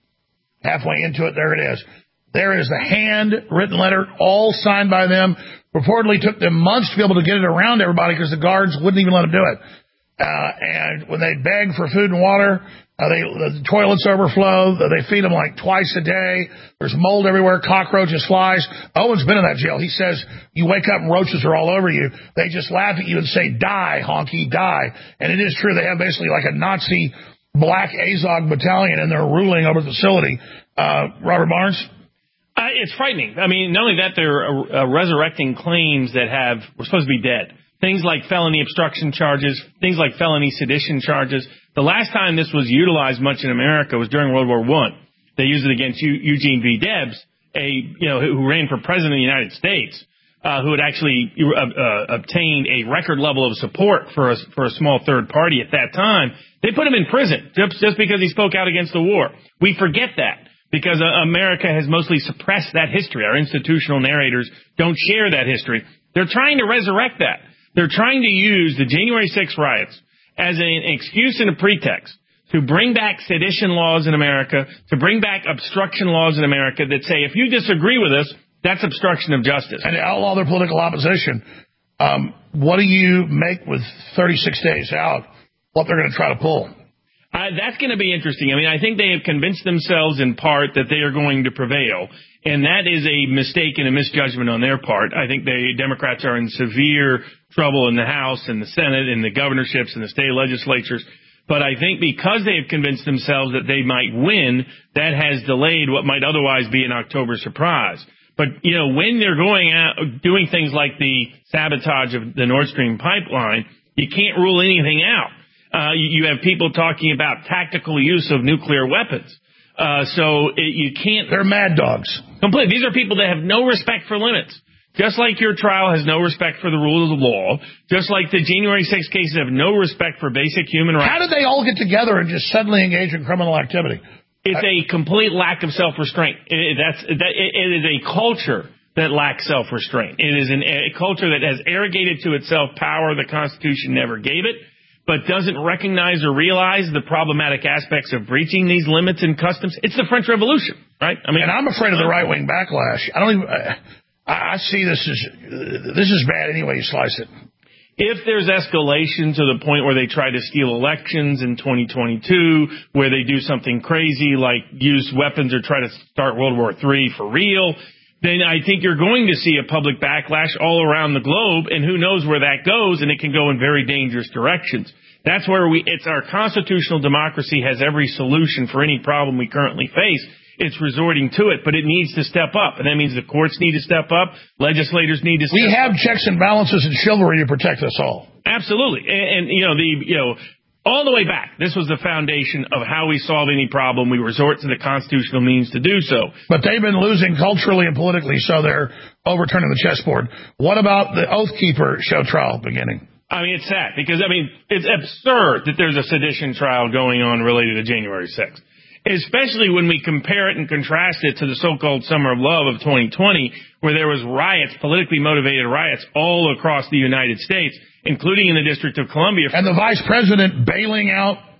halfway into it, there it is. There is the handwritten letter, all signed by them. Reportedly took them months to be able to get it around everybody because the guards wouldn't even let them do it. Uh, and when they beg for food and water, uh, they, the toilets overflow. They feed them like twice a day. There's mold everywhere, cockroaches, flies. Owen's been in that jail. He says you wake up and roaches are all over you. They just laugh at you and say, die, honky, die. And it is true. They have basically like a Nazi black Azog battalion, and they're ruling over the facility. Uh, Robert Barnes? Uh, it's frightening. I mean, not only that, they're uh, uh, resurrecting claims that have were supposed to be dead. Things like felony obstruction charges, things like felony sedition charges. The last time this was utilized much in America was during World War One. They used it against U- Eugene V. Debs, a you know who ran for president of the United States, uh, who had actually uh, uh, obtained a record level of support for a, for a small third party at that time. They put him in prison just, just because he spoke out against the war. We forget that because uh, America has mostly suppressed that history. Our institutional narrators don't share that history. They're trying to resurrect that. They're trying to use the January sixth riots as an excuse and a pretext to bring back sedition laws in America, to bring back obstruction laws in America that say if you disagree with us, that's obstruction of justice. And to outlaw their political opposition. Um, what do you make with thirty-six days out, what they're going to try to pull? Uh, that's going to be interesting. I mean, I think they have convinced themselves in part that they are going to prevail, and that is a mistake and a misjudgment on their part. I think the Democrats are in severe trouble in the House and the Senate and the governorships and the state legislatures. But I think because they have convinced themselves that they might win, that has delayed what might otherwise be an October surprise. But, you know, when they're going out doing things like the sabotage of the Nord Stream pipeline, you can't rule anything out. Uh, you, you have people talking about tactical use of nuclear weapons. Uh, so it, you can't... They're mad dogs. Completely. These are people that have no respect for limits. Just like your trial has no respect for the rules of the law, just like the January sixth cases have no respect for basic human rights. How did they all get together and just suddenly engage in criminal activity? It's I, a complete lack of self-restraint. It, that's, that, it, it is a culture that lacks self-restraint. It is an, a culture that has arrogated to itself power the Constitution never gave it, but doesn't recognize or realize the problematic aspects of breaching these limits and customs. It's the French Revolution, right? I mean, and I'm afraid of the right-wing backlash. I don't even... I, I see this as, this is bad any way you slice it. If there's escalation to the point where they try to steal elections in twenty twenty-two, where they do something crazy like use weapons or try to start World War Three for real, then I think you're going to see a public backlash all around the globe, and who knows where that goes, and it can go in very dangerous directions. That's where we, it's our constitutional democracy has every solution for any problem we currently face. It's resorting to it, but it needs to step up. And that means the courts need to step up. Legislators need to step up. We have checks and balances and chivalry to protect us all. Absolutely. And, and, you know, the, you know, all the way back, this was the foundation of how we solve any problem. We resort to the constitutional means to do so. But they've been losing culturally and politically, so they're overturning the chessboard. What about the Oath Keeper show trial beginning? I mean, it's sad because, I mean, it's absurd that there's a sedition trial going on related to January sixth. Especially when we compare it and contrast it to the so-called Summer of Love of twenty twenty, where there was riots, politically motivated riots all across the United States, including in the District of Columbia. And the vice president bailing out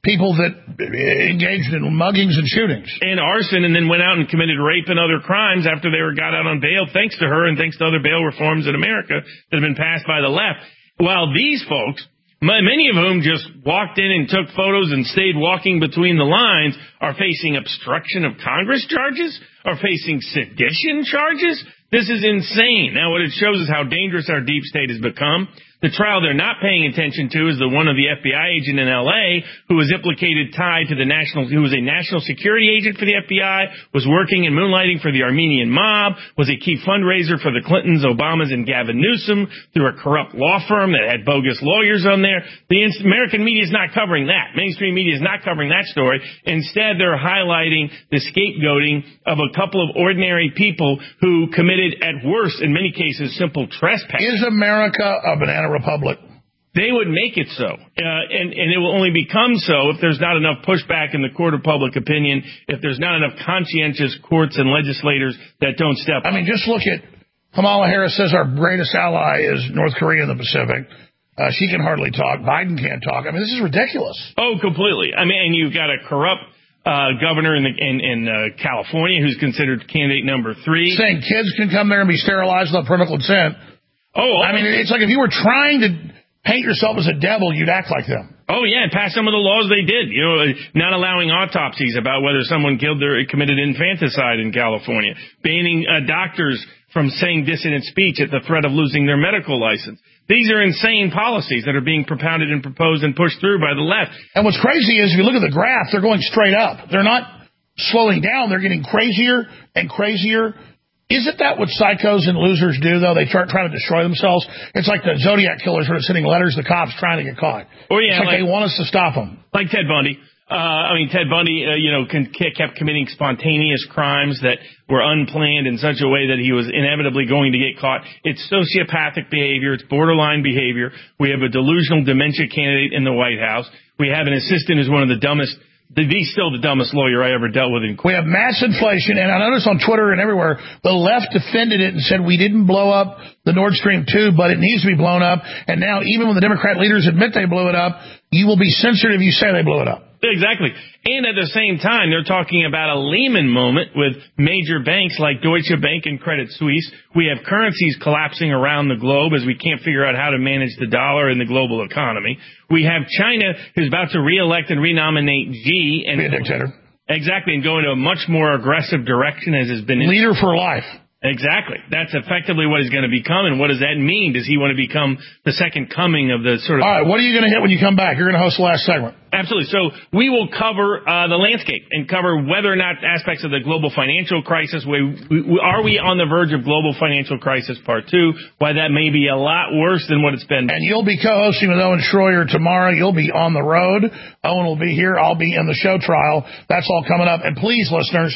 people that engaged in muggings and shootings. And arson, and then went out and committed rape and other crimes after they were got out on bail, thanks to her and thanks to other bail reforms in America that have been passed by the left. While these folks, many of whom just walked in and took photos and stayed walking between the lines, are facing obstruction of Congress charges, are facing sedition charges. This is insane. Now, what it shows is how dangerous our deep state has become. The trial they're not paying attention to is the one of the F B I agent in L A who was implicated, tied to the national, who was a national security agent for the F B I, was working and moonlighting for the Armenian mob, was a key fundraiser for the Clintons, Obamas, and Gavin Newsom through a corrupt law firm that had bogus lawyers on there. The American media is not covering that. Mainstream media is not covering that story. Instead, they're highlighting the scapegoating of a couple of ordinary people who committed, at worst, in many cases, simple trespass. Is America a banana republic? They would make it so, uh, and, and it will only become so if there's not enough pushback in the court of public opinion, if there's not enough conscientious courts and legislators that don't step up. I mean, just look at Kamala Harris says our greatest ally is North Korea in the Pacific. Uh, she can hardly talk. Biden can't talk. I mean, this is ridiculous. Oh, completely. I mean, and you've got a corrupt uh, governor in, the, in, in uh, California who's considered candidate number three. Saying kids can come there and be sterilized without parental consent. Oh, I mean, it's like if you were trying to paint yourself as a devil, you'd act like them. Oh, yeah, and pass some of the laws they did. You know, not allowing autopsies about whether someone killed or committed infanticide in California. Banning uh, doctors from saying dissident speech at the threat of losing their medical license. These are insane policies that are being propounded and proposed and pushed through by the left. And what's crazy is if you look at the graph, they're going straight up. They're not slowing down. They're getting crazier and crazier. Isn't that what psychos and losers do, though? They try, try to destroy themselves. It's like the Zodiac killers who are sending letters to cops trying to get caught. Oh, yeah, it's like, like they want us to stop them. Like Ted Bundy. Uh, I mean, Ted Bundy, uh, you know, con- kept committing spontaneous crimes that were unplanned in such a way that he was inevitably going to get caught. It's sociopathic behavior. It's borderline behavior. We have a delusional dementia candidate in the White House. We have an assistant who's one of the dumbest. He's still the dumbest lawyer I ever dealt with in court. We have mass inflation, and I noticed on Twitter and everywhere, the left defended it and said we didn't blow up the Nord Stream two, but it needs to be blown up. And now even when the Democrat leaders admit they blew it up, you will be censored if you say they blew it up. Exactly. And at the same time, they're talking about a Lehman moment with major banks like Deutsche Bank and Credit Suisse. We have currencies collapsing around the globe as we can't figure out how to manage the dollar in the global economy. We have China who's about to reelect and renominate Xi and be a dictator. Exactly, and go into a much more aggressive direction as has been leader for life. Exactly. That's effectively what he's going to become. And what does that mean? Does he want to become the second coming of the sort of... All right, what are you going to hit when you come back? You're going to host the last segment. Absolutely. So we will cover uh, the landscape and cover whether or not aspects of the global financial crisis, we, we, are we on the verge of global financial crisis part two, why that may be a lot worse than what it's been. And you'll be co-hosting with Owen Schroyer tomorrow. You'll be on the road. Owen will be here. I'll be in the show trial. That's all coming up. And please, listeners...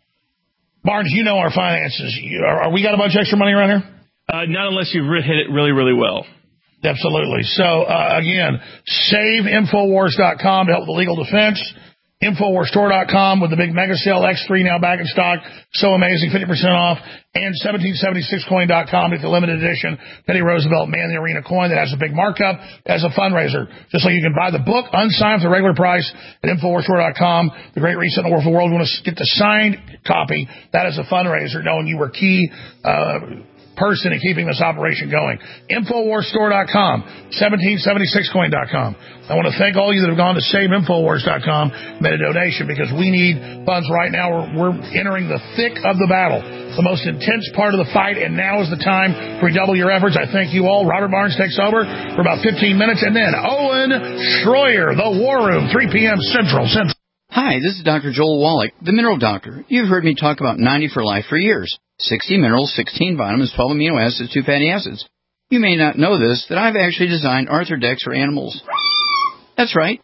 Barnes, you know our finances. Are, are we got a bunch of extra money around here? Uh, not unless you've hit it really, really well. Absolutely. So, uh, again, save infowars dot com to help with the legal defense. Infowars Store dot com with the big mega sale, X three now back in stock. So amazing, fifty percent off. And seventeen seventy-six coin dot com with the limited edition Teddy Roosevelt Man in the Arena coin that has a big markup as a fundraiser. Just like you can buy the book unsigned for the regular price at Infowars Store dot com. The Great Reset and the War for the World. You want to get the signed copy. That is a fundraiser, knowing you were key uh person in keeping this operation going. Infowars Store dot com, seventeen seventy-six coin dot com. I want to thank all of you that have gone to save Infowars dot com, made a donation, because we need funds right now. We're, we're entering the thick of the battle, the most intense part of the fight, and now is the time to redouble your efforts. I thank you all. Robert Barnes takes over for about fifteen minutes, and then Owen Schroyer, the War Room, three p.m. Central. Central. Hi, this is Doctor Joel Wallach, the Mineral Doctor. You've heard me talk about ninety for Life for years. sixty minerals, sixteen vitamins, twelve amino acids, two fatty acids. You may not know this, that I've actually designed Arthrodex for animals. That's right.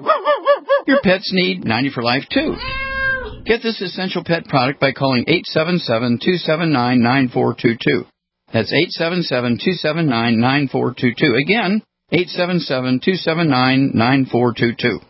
Your pets need ninety for Life, too. Get this essential pet product by calling eight seven seven, two seven nine, nine four two two. That's eight seven seven, two seven nine, nine four two two. Again, eight seven seven, two seven nine, nine four two two.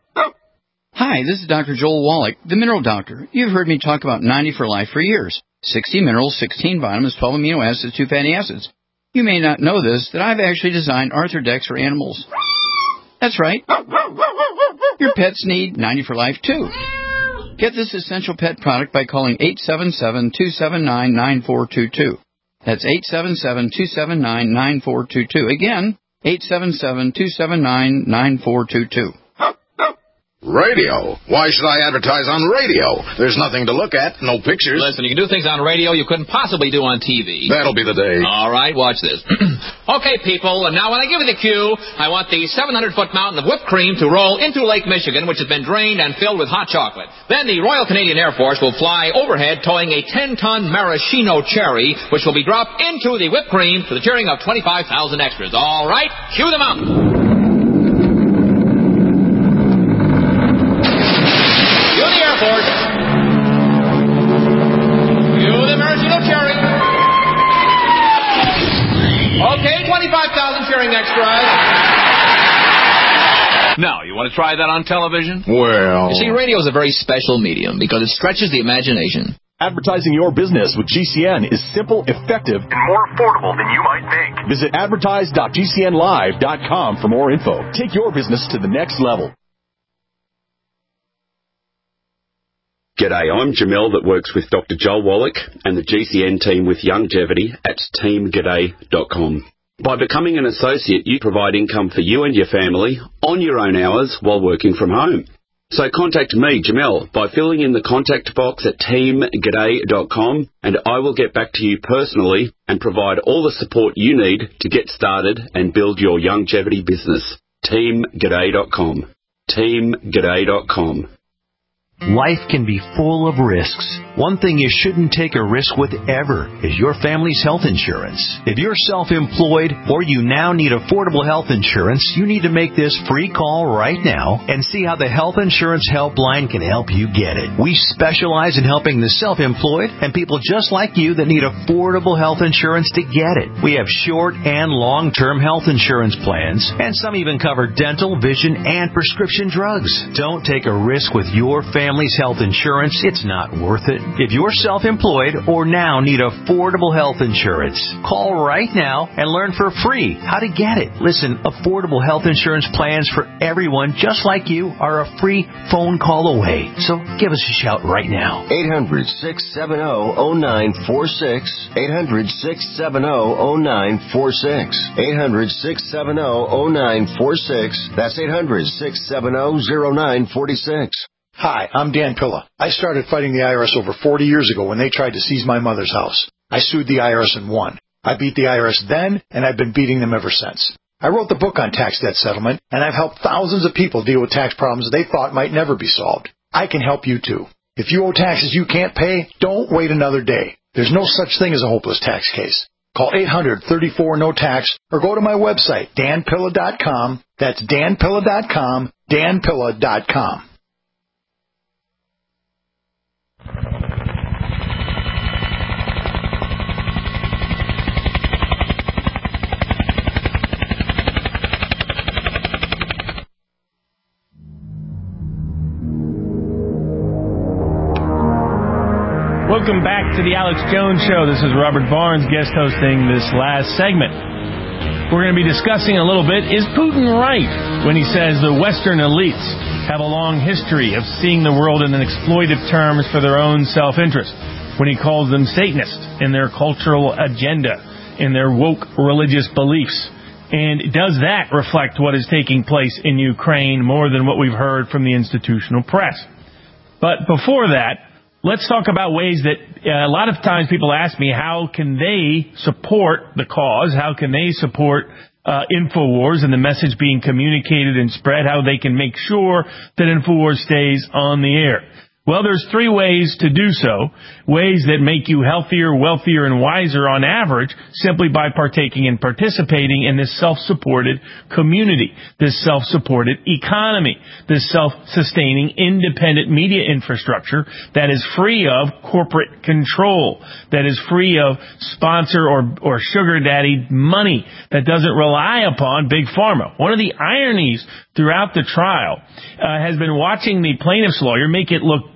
Hi, this is Doctor Joel Wallach, the Mineral Doctor. You've heard me talk about ninety for Life for years. sixty minerals, sixteen vitamins, twelve amino acids, two fatty acids. You may not know this, that I've actually designed Arthrodex for animals. That's right. Your pets need ninety for life, too. Get this essential pet product by calling eight seven seven, two seven nine, nine four two two. That's eight seven seven, two seven nine, nine four two two. Again, eight seven seven, two seven nine, nine four two two. Radio? Why should I advertise on radio? There's nothing to look at, no pictures. Listen, you can do things on radio you couldn't possibly do on T V. That'll be the day. All right, watch this. Okay, people, and now when I give you the cue, I want the seven hundred foot mountain of whipped cream to roll into Lake Michigan, which has been drained and filled with hot chocolate. Then the Royal Canadian Air Force will fly overhead towing a ten ton maraschino cherry, which will be dropped into the whipped cream to the cheering of twenty-five thousand extras. All right, cue the mountain. Okay, twenty-five thousand cheering extras. Now, you want to try that on television? Well... You see, radio is a very special medium because it stretches the imagination. Advertising your business with G C N is simple, effective, and more affordable than you might think. Visit advertise dot g c n live dot com for more info. Take your business to the next level. G'day, I'm Jamel that works with Doctor Joel Wallach and the G C N team with Longevity at team g'day dot com. By becoming an associate, you provide income for you and your family on your own hours while working from home. So contact me, Jamel, by filling in the contact box at team g'day dot com, and I will get back to you personally and provide all the support you need to get started and build your longevity business. team g'day dot com. team g'day dot com. Life can be full of risks. One thing you shouldn't take a risk with ever is your family's health insurance. If you're self-employed or you now need affordable health insurance, you need to make this free call right now and see how the Health Insurance Helpline can help you get it. We specialize in helping the self-employed and people just like you that need affordable health insurance to get it. We have short and long-term health insurance plans, and some even cover dental, vision, and prescription drugs. Don't take a risk with your family. Family's health insurance, it's not worth it. If you're self-employed or now need affordable health insurance, call right now and learn for free how to get it. Listen, affordable health insurance plans for everyone just like you are a free phone call away. So give us a shout right now. eight hundred, six seven zero, zero nine four six. eight hundred, six seven zero, zero nine four six. eight hundred, six seven zero, zero nine four six. That's eight hundred, six seven zero, zero nine four six. Hi, I'm Dan Pilla. I started fighting the I R S over forty years ago when they tried to seize my mother's house. I sued the I R S and won. I beat the I R S then, and I've been beating them ever since. I wrote the book on tax debt settlement, and I've helped thousands of people deal with tax problems they thought might never be solved. I can help you too. If you owe taxes you can't pay, don't wait another day. There's no such thing as a hopeless tax case. Call eight hundred, thirty-four, no tax or go to my website, dan pilla dot com. That's dan pilla dot com, dan pilla dot com. Welcome back to the Alex Jones Show. This is Robert Barnes guest hosting this last segment. We're going to be discussing a little bit, is Putin right when he says the Western elites have a long history of seeing the world in an exploitive terms for their own self-interest, when he calls them Satanists in their cultural agenda, in their woke religious beliefs? And does that reflect what is taking place in Ukraine more than what we've heard from the institutional press? But before that, let's talk about ways that uh, a lot of times people ask me, how can they support the cause? How can they support uh, InfoWars and the message being communicated and spread? How they can make sure that InfoWars stays on the air? Well, there's three ways to do so, ways that make you healthier, wealthier, and wiser on average simply by partaking and participating in this self-supported community, this self-supported economy, this self-sustaining independent media infrastructure that is free of corporate control, that is free of sponsor or, or sugar daddy money, that doesn't rely upon Big Pharma. One of the ironies throughout the trial uh, has been watching the plaintiff's lawyer make it look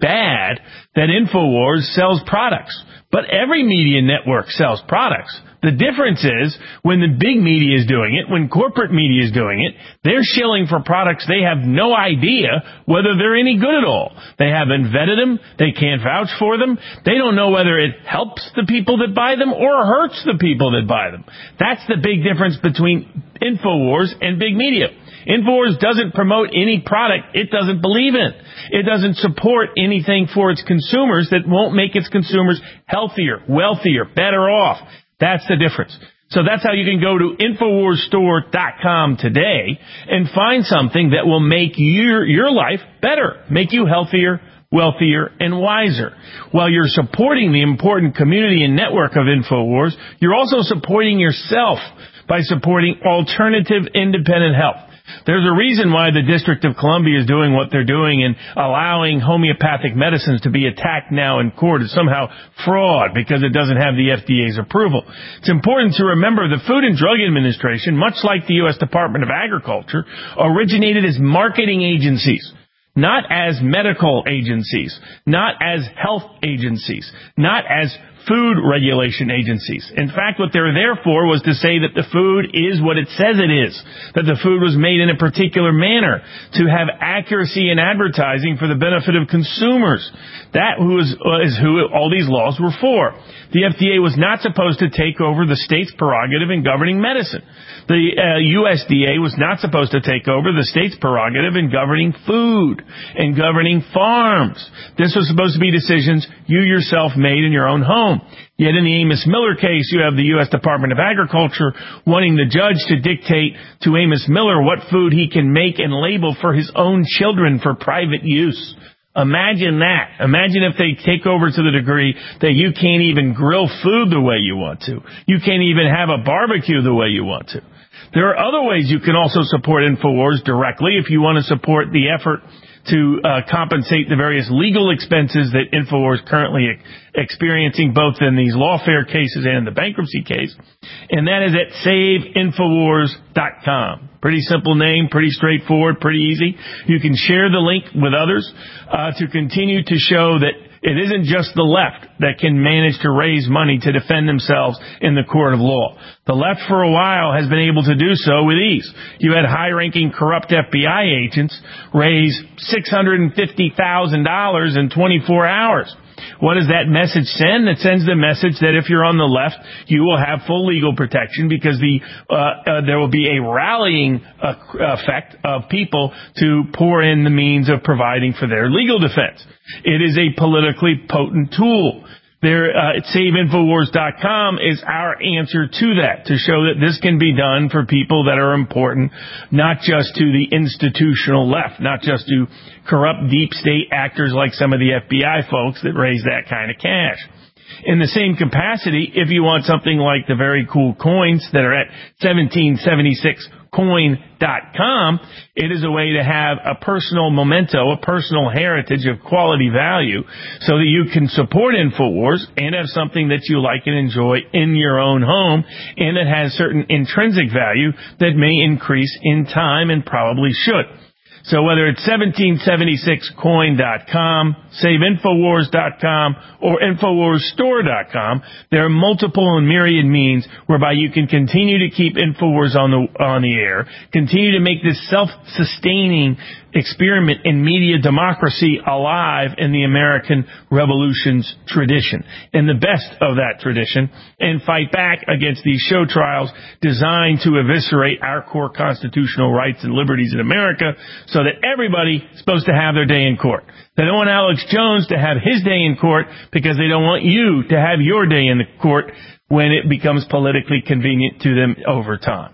bad that InfoWars sells products. But every media network sells products. The difference is when the big media is doing it, when corporate media is doing it, they're shilling for products they have no idea whether they're any good at all. They haven't vetted them. They can't vouch for them. They don't know whether it helps the people that buy them or hurts the people that buy them. That's the big difference between InfoWars and big media. InfoWars doesn't promote any product it doesn't believe in. It doesn't support anything for its consumers that won't make its consumers healthier, wealthier, better off. That's the difference. So that's how you can go to Infowars Store dot com today and find something that will make your, your life better, make you healthier, wealthier, and wiser. While you're supporting the important community and network of InfoWars, you're also supporting yourself by supporting alternative independent health. There's a reason why the District of Columbia is doing what they're doing and allowing homeopathic medicines to be attacked now in court as somehow fraud because it doesn't have the F D A's approval. It's important to remember the Food and Drug Administration, much like the U S Department of Agriculture, originated as marketing agencies, not as medical agencies, not as health agencies, not as food regulation agencies. In fact, what they're there for was to say that the food is what it says it is, that the food was made in a particular manner, to have accuracy in advertising for the benefit of consumers. That was, is who all these laws were for. The F D A was not supposed to take over the state's prerogative in governing medicine. The uh, U S D A was not supposed to take over the state's prerogative in governing food and governing farms. This was supposed to be decisions you yourself made in your own home. Yet in the Amos Miller case, you have the U S Department of Agriculture wanting the judge to dictate to Amos Miller what food he can make and label for his own children for private use. Imagine that. Imagine if they take over to the degree that you can't even grill food the way you want to. You can't even have a barbecue the way you want to. There are other ways you can also support InfoWars directly if you want to support the effort to uh, compensate the various legal expenses that InfoWars currently ex- experiencing both in these lawfare cases and in the bankruptcy case. And that is at Save Infowars dot com. Pretty simple name, pretty straightforward, pretty easy. You can share the link with others uh, to continue to show that it isn't just the left that can manage to raise money to defend themselves in the court of law. The left for a while has been able to do so with ease. You had high-ranking corrupt F B I agents raise six hundred fifty thousand dollars in twenty-four hours. What does that message send? It sends the message that if you're on the left, you will have full legal protection because the uh, uh, there will be a rallying uh, effect of people to pour in the means of providing for their legal defense. It is a politically potent tool. There, uh, Save Infowars dot com is our answer to that, to show that this can be done for people that are important, not just to the institutional left, not just to corrupt deep state actors like some of the F B I folks that raise that kind of cash. In the same capacity, if you want something like the very cool coins that are at seventeen seventy-six coin dot com, it is a way to have a personal memento, a personal heritage of quality value so that you can support InfoWars and have something that you like and enjoy in your own home and that has certain intrinsic value that may increase in time and probably should. So whether it's seventeen seventy-six coin dot com, Save Infowars dot com, or Infowars Store dot com, there are multiple and myriad means whereby you can continue to keep InfoWars on the on the air, continue to make this self-sustaining experiment in media democracy alive in the American Revolution's tradition, in the best of that tradition, and fight back against these show trials designed to eviscerate our core constitutional rights and liberties in America so that everybody is supposed to have their day in court. They don't want Alex Jones to have his day in court because they don't want you to have your day in the court when it becomes politically convenient to them over time.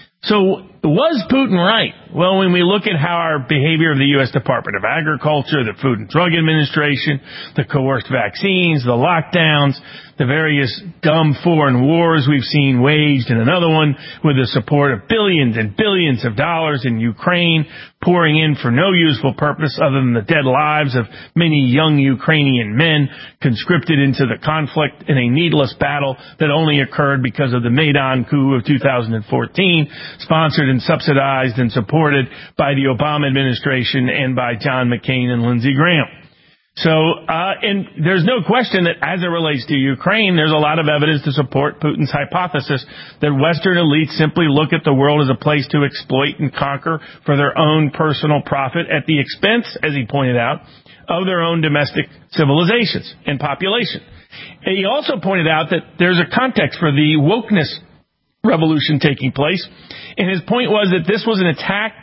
So was Putin right? Well, when we look at how our behavior of the U S Department of Agriculture, the Food and Drug Administration, the coerced vaccines, the lockdowns, the various dumb foreign wars we've seen waged, and another one with the support of billions and billions of dollars in Ukraine pouring in for no useful purpose other than the dead lives of many young Ukrainian men conscripted into the conflict in a needless battle that only occurred because of the Maidan coup of two thousand fourteen, sponsored and subsidized and supported by the Obama administration and by John McCain and Lindsey Graham. So, uh, and there's no question that as it relates to Ukraine, there's a lot of evidence to support Putin's hypothesis that Western elites simply look at the world as a place to exploit and conquer for their own personal profit at the expense, as he pointed out, of their own domestic civilizations and population. And he also pointed out that there's a context for the wokeness revolution taking place, and his point was that this was an attack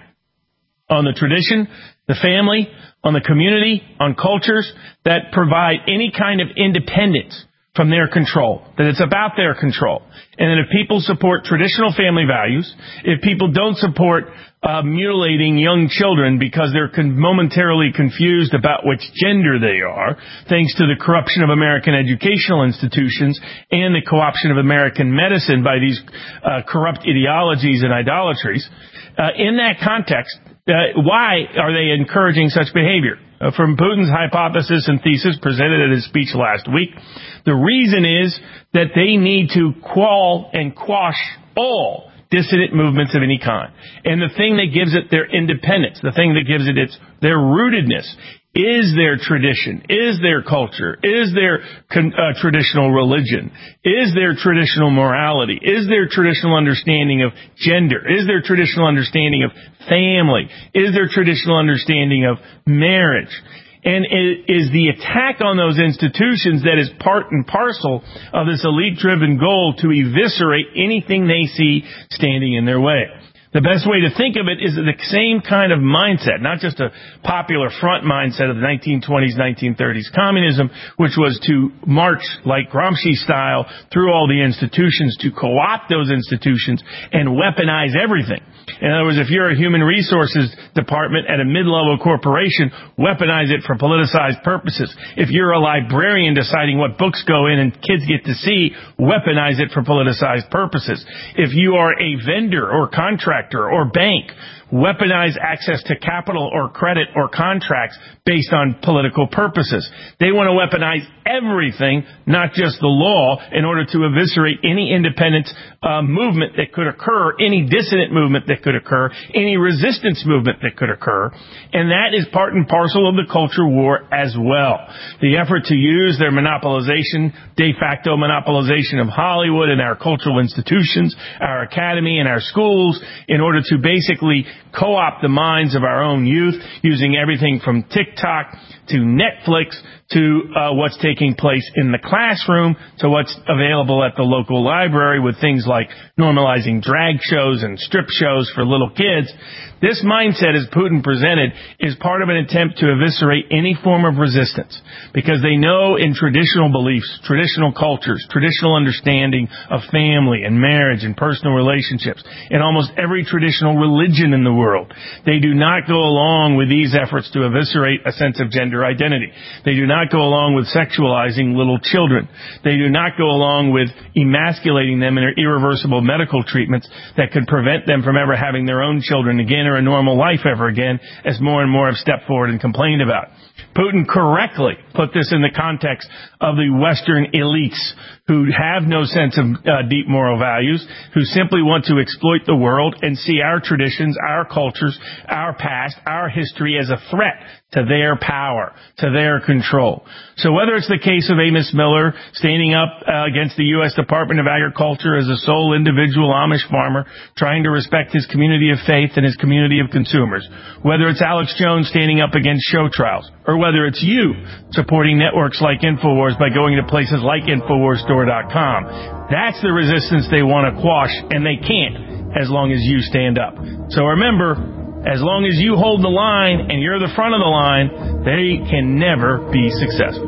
on the tradition, the family, on the community, on cultures that provide any kind of independence from their control, that it's about their control. And that if people support traditional family values, if people don't support uh, mutilating young children because they're con- momentarily confused about which gender they are, thanks to the corruption of American educational institutions and the co-option of American medicine by these uh, corrupt ideologies and idolatries, uh, in that context, Uh, why are they encouraging such behavior? Uh, from Putin's hypothesis and thesis presented at his speech last week, the reason is that they need to quell and quash all dissident movements of any kind. And the thing that gives it their independence, the thing that gives it its their rootedness, is their tradition, is their culture, is their con- uh, traditional religion, is their traditional morality, is their traditional understanding of gender, is their traditional understanding of family, is their traditional understanding of marriage. And it is the attack on those institutions that is part and parcel of this elite-driven goal to eviscerate anything they see standing in their way. The best way to think of it is the same kind of mindset, not just a popular front mindset of the nineteen twenties, nineteen thirties communism, which was to march like Gramsci style through all the institutions to co-opt those institutions and weaponize everything. In other words, if you're a human resources department at a mid-level corporation, weaponize it for politicized purposes. If you're a librarian deciding what books go in and kids get to see, weaponize it for politicized purposes. If you are a vendor or contractor or bank, weaponize access to capital or credit or contracts based on political purposes. They want to weaponize everything, not just the law, in order to eviscerate any independent uh, movement that could occur, any dissident movement that could occur, any resistance movement that could occur. And that is part and parcel of the culture war as well. The effort to use their monopolization, de facto monopolization of Hollywood and our cultural institutions, our academy and our schools, in order to basically co-opt the minds of our own youth using everything from TikTok to Netflix to uh, what's taking place in the classroom to what's available at the local library with things like normalizing drag shows and strip shows for little kids. This mindset, as Putin presented, is part of an attempt to eviscerate any form of resistance because they know in traditional beliefs, traditional cultures, traditional understanding of family and marriage and personal relationships, in almost every traditional religion in the world, they do not go along with these efforts to eviscerate a sense of gender identity. They do not go along with sexualizing little children. They do not go along with emasculating them in their irreversible medical treatments that could prevent them from ever having their own children again or a normal life ever again, as more and more have stepped forward and complained about. Putin correctly put this in the context of the Western elites who have no sense of uh, deep moral values, who simply want to exploit the world and see our traditions, our cultures, our past, our history as a threat to their power, to their control. So whether it's the case of Amos Miller standing up uh, against the U S Department of Agriculture as a sole individual Amish farmer trying to respect his community of faith and his community of consumers, whether it's Alex Jones standing up against show trials, or whether it's you supporting networks like InfoWars by going to places like Infowars Store dot com, that's the resistance they want to quash, and they can't as long as you stand up. So remember, as long as you hold the line and you're the front of the line, they can never be successful.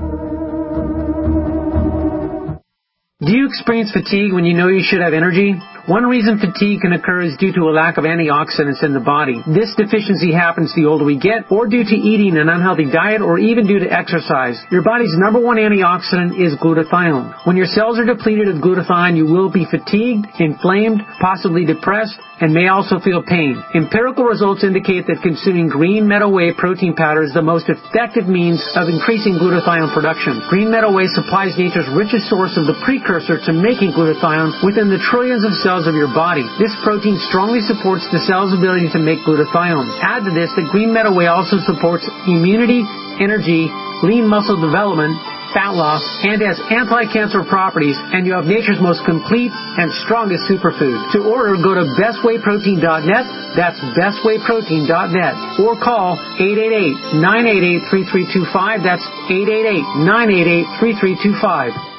Do you experience fatigue when you know you should have energy? One reason fatigue can occur is due to a lack of antioxidants in the body. This deficiency happens the older we get, or due to eating an unhealthy diet, or even due to exercise. Your body's number one antioxidant is glutathione. When your cells are depleted of glutathione, you will be fatigued, inflamed, possibly depressed, and may also feel pain. Empirical results indicate that consuming green meadow whey protein powder is the most effective means of increasing glutathione production. Green meadow whey supplies nature's richest source of the precursor to making glutathione within the trillions of cells of your body. This protein strongly supports the cell's ability to make glutathione. Add to this that green meadow whey also supports immunity, energy, lean muscle development, fat loss, and has anti-cancer properties, and you have nature's most complete and strongest superfood. To order, go to best whey protein dot net. That's best whey protein dot net. Or call eight eight eight, nine eight eight, three three two five. That's eight eight eight, nine eight eight, three three two five.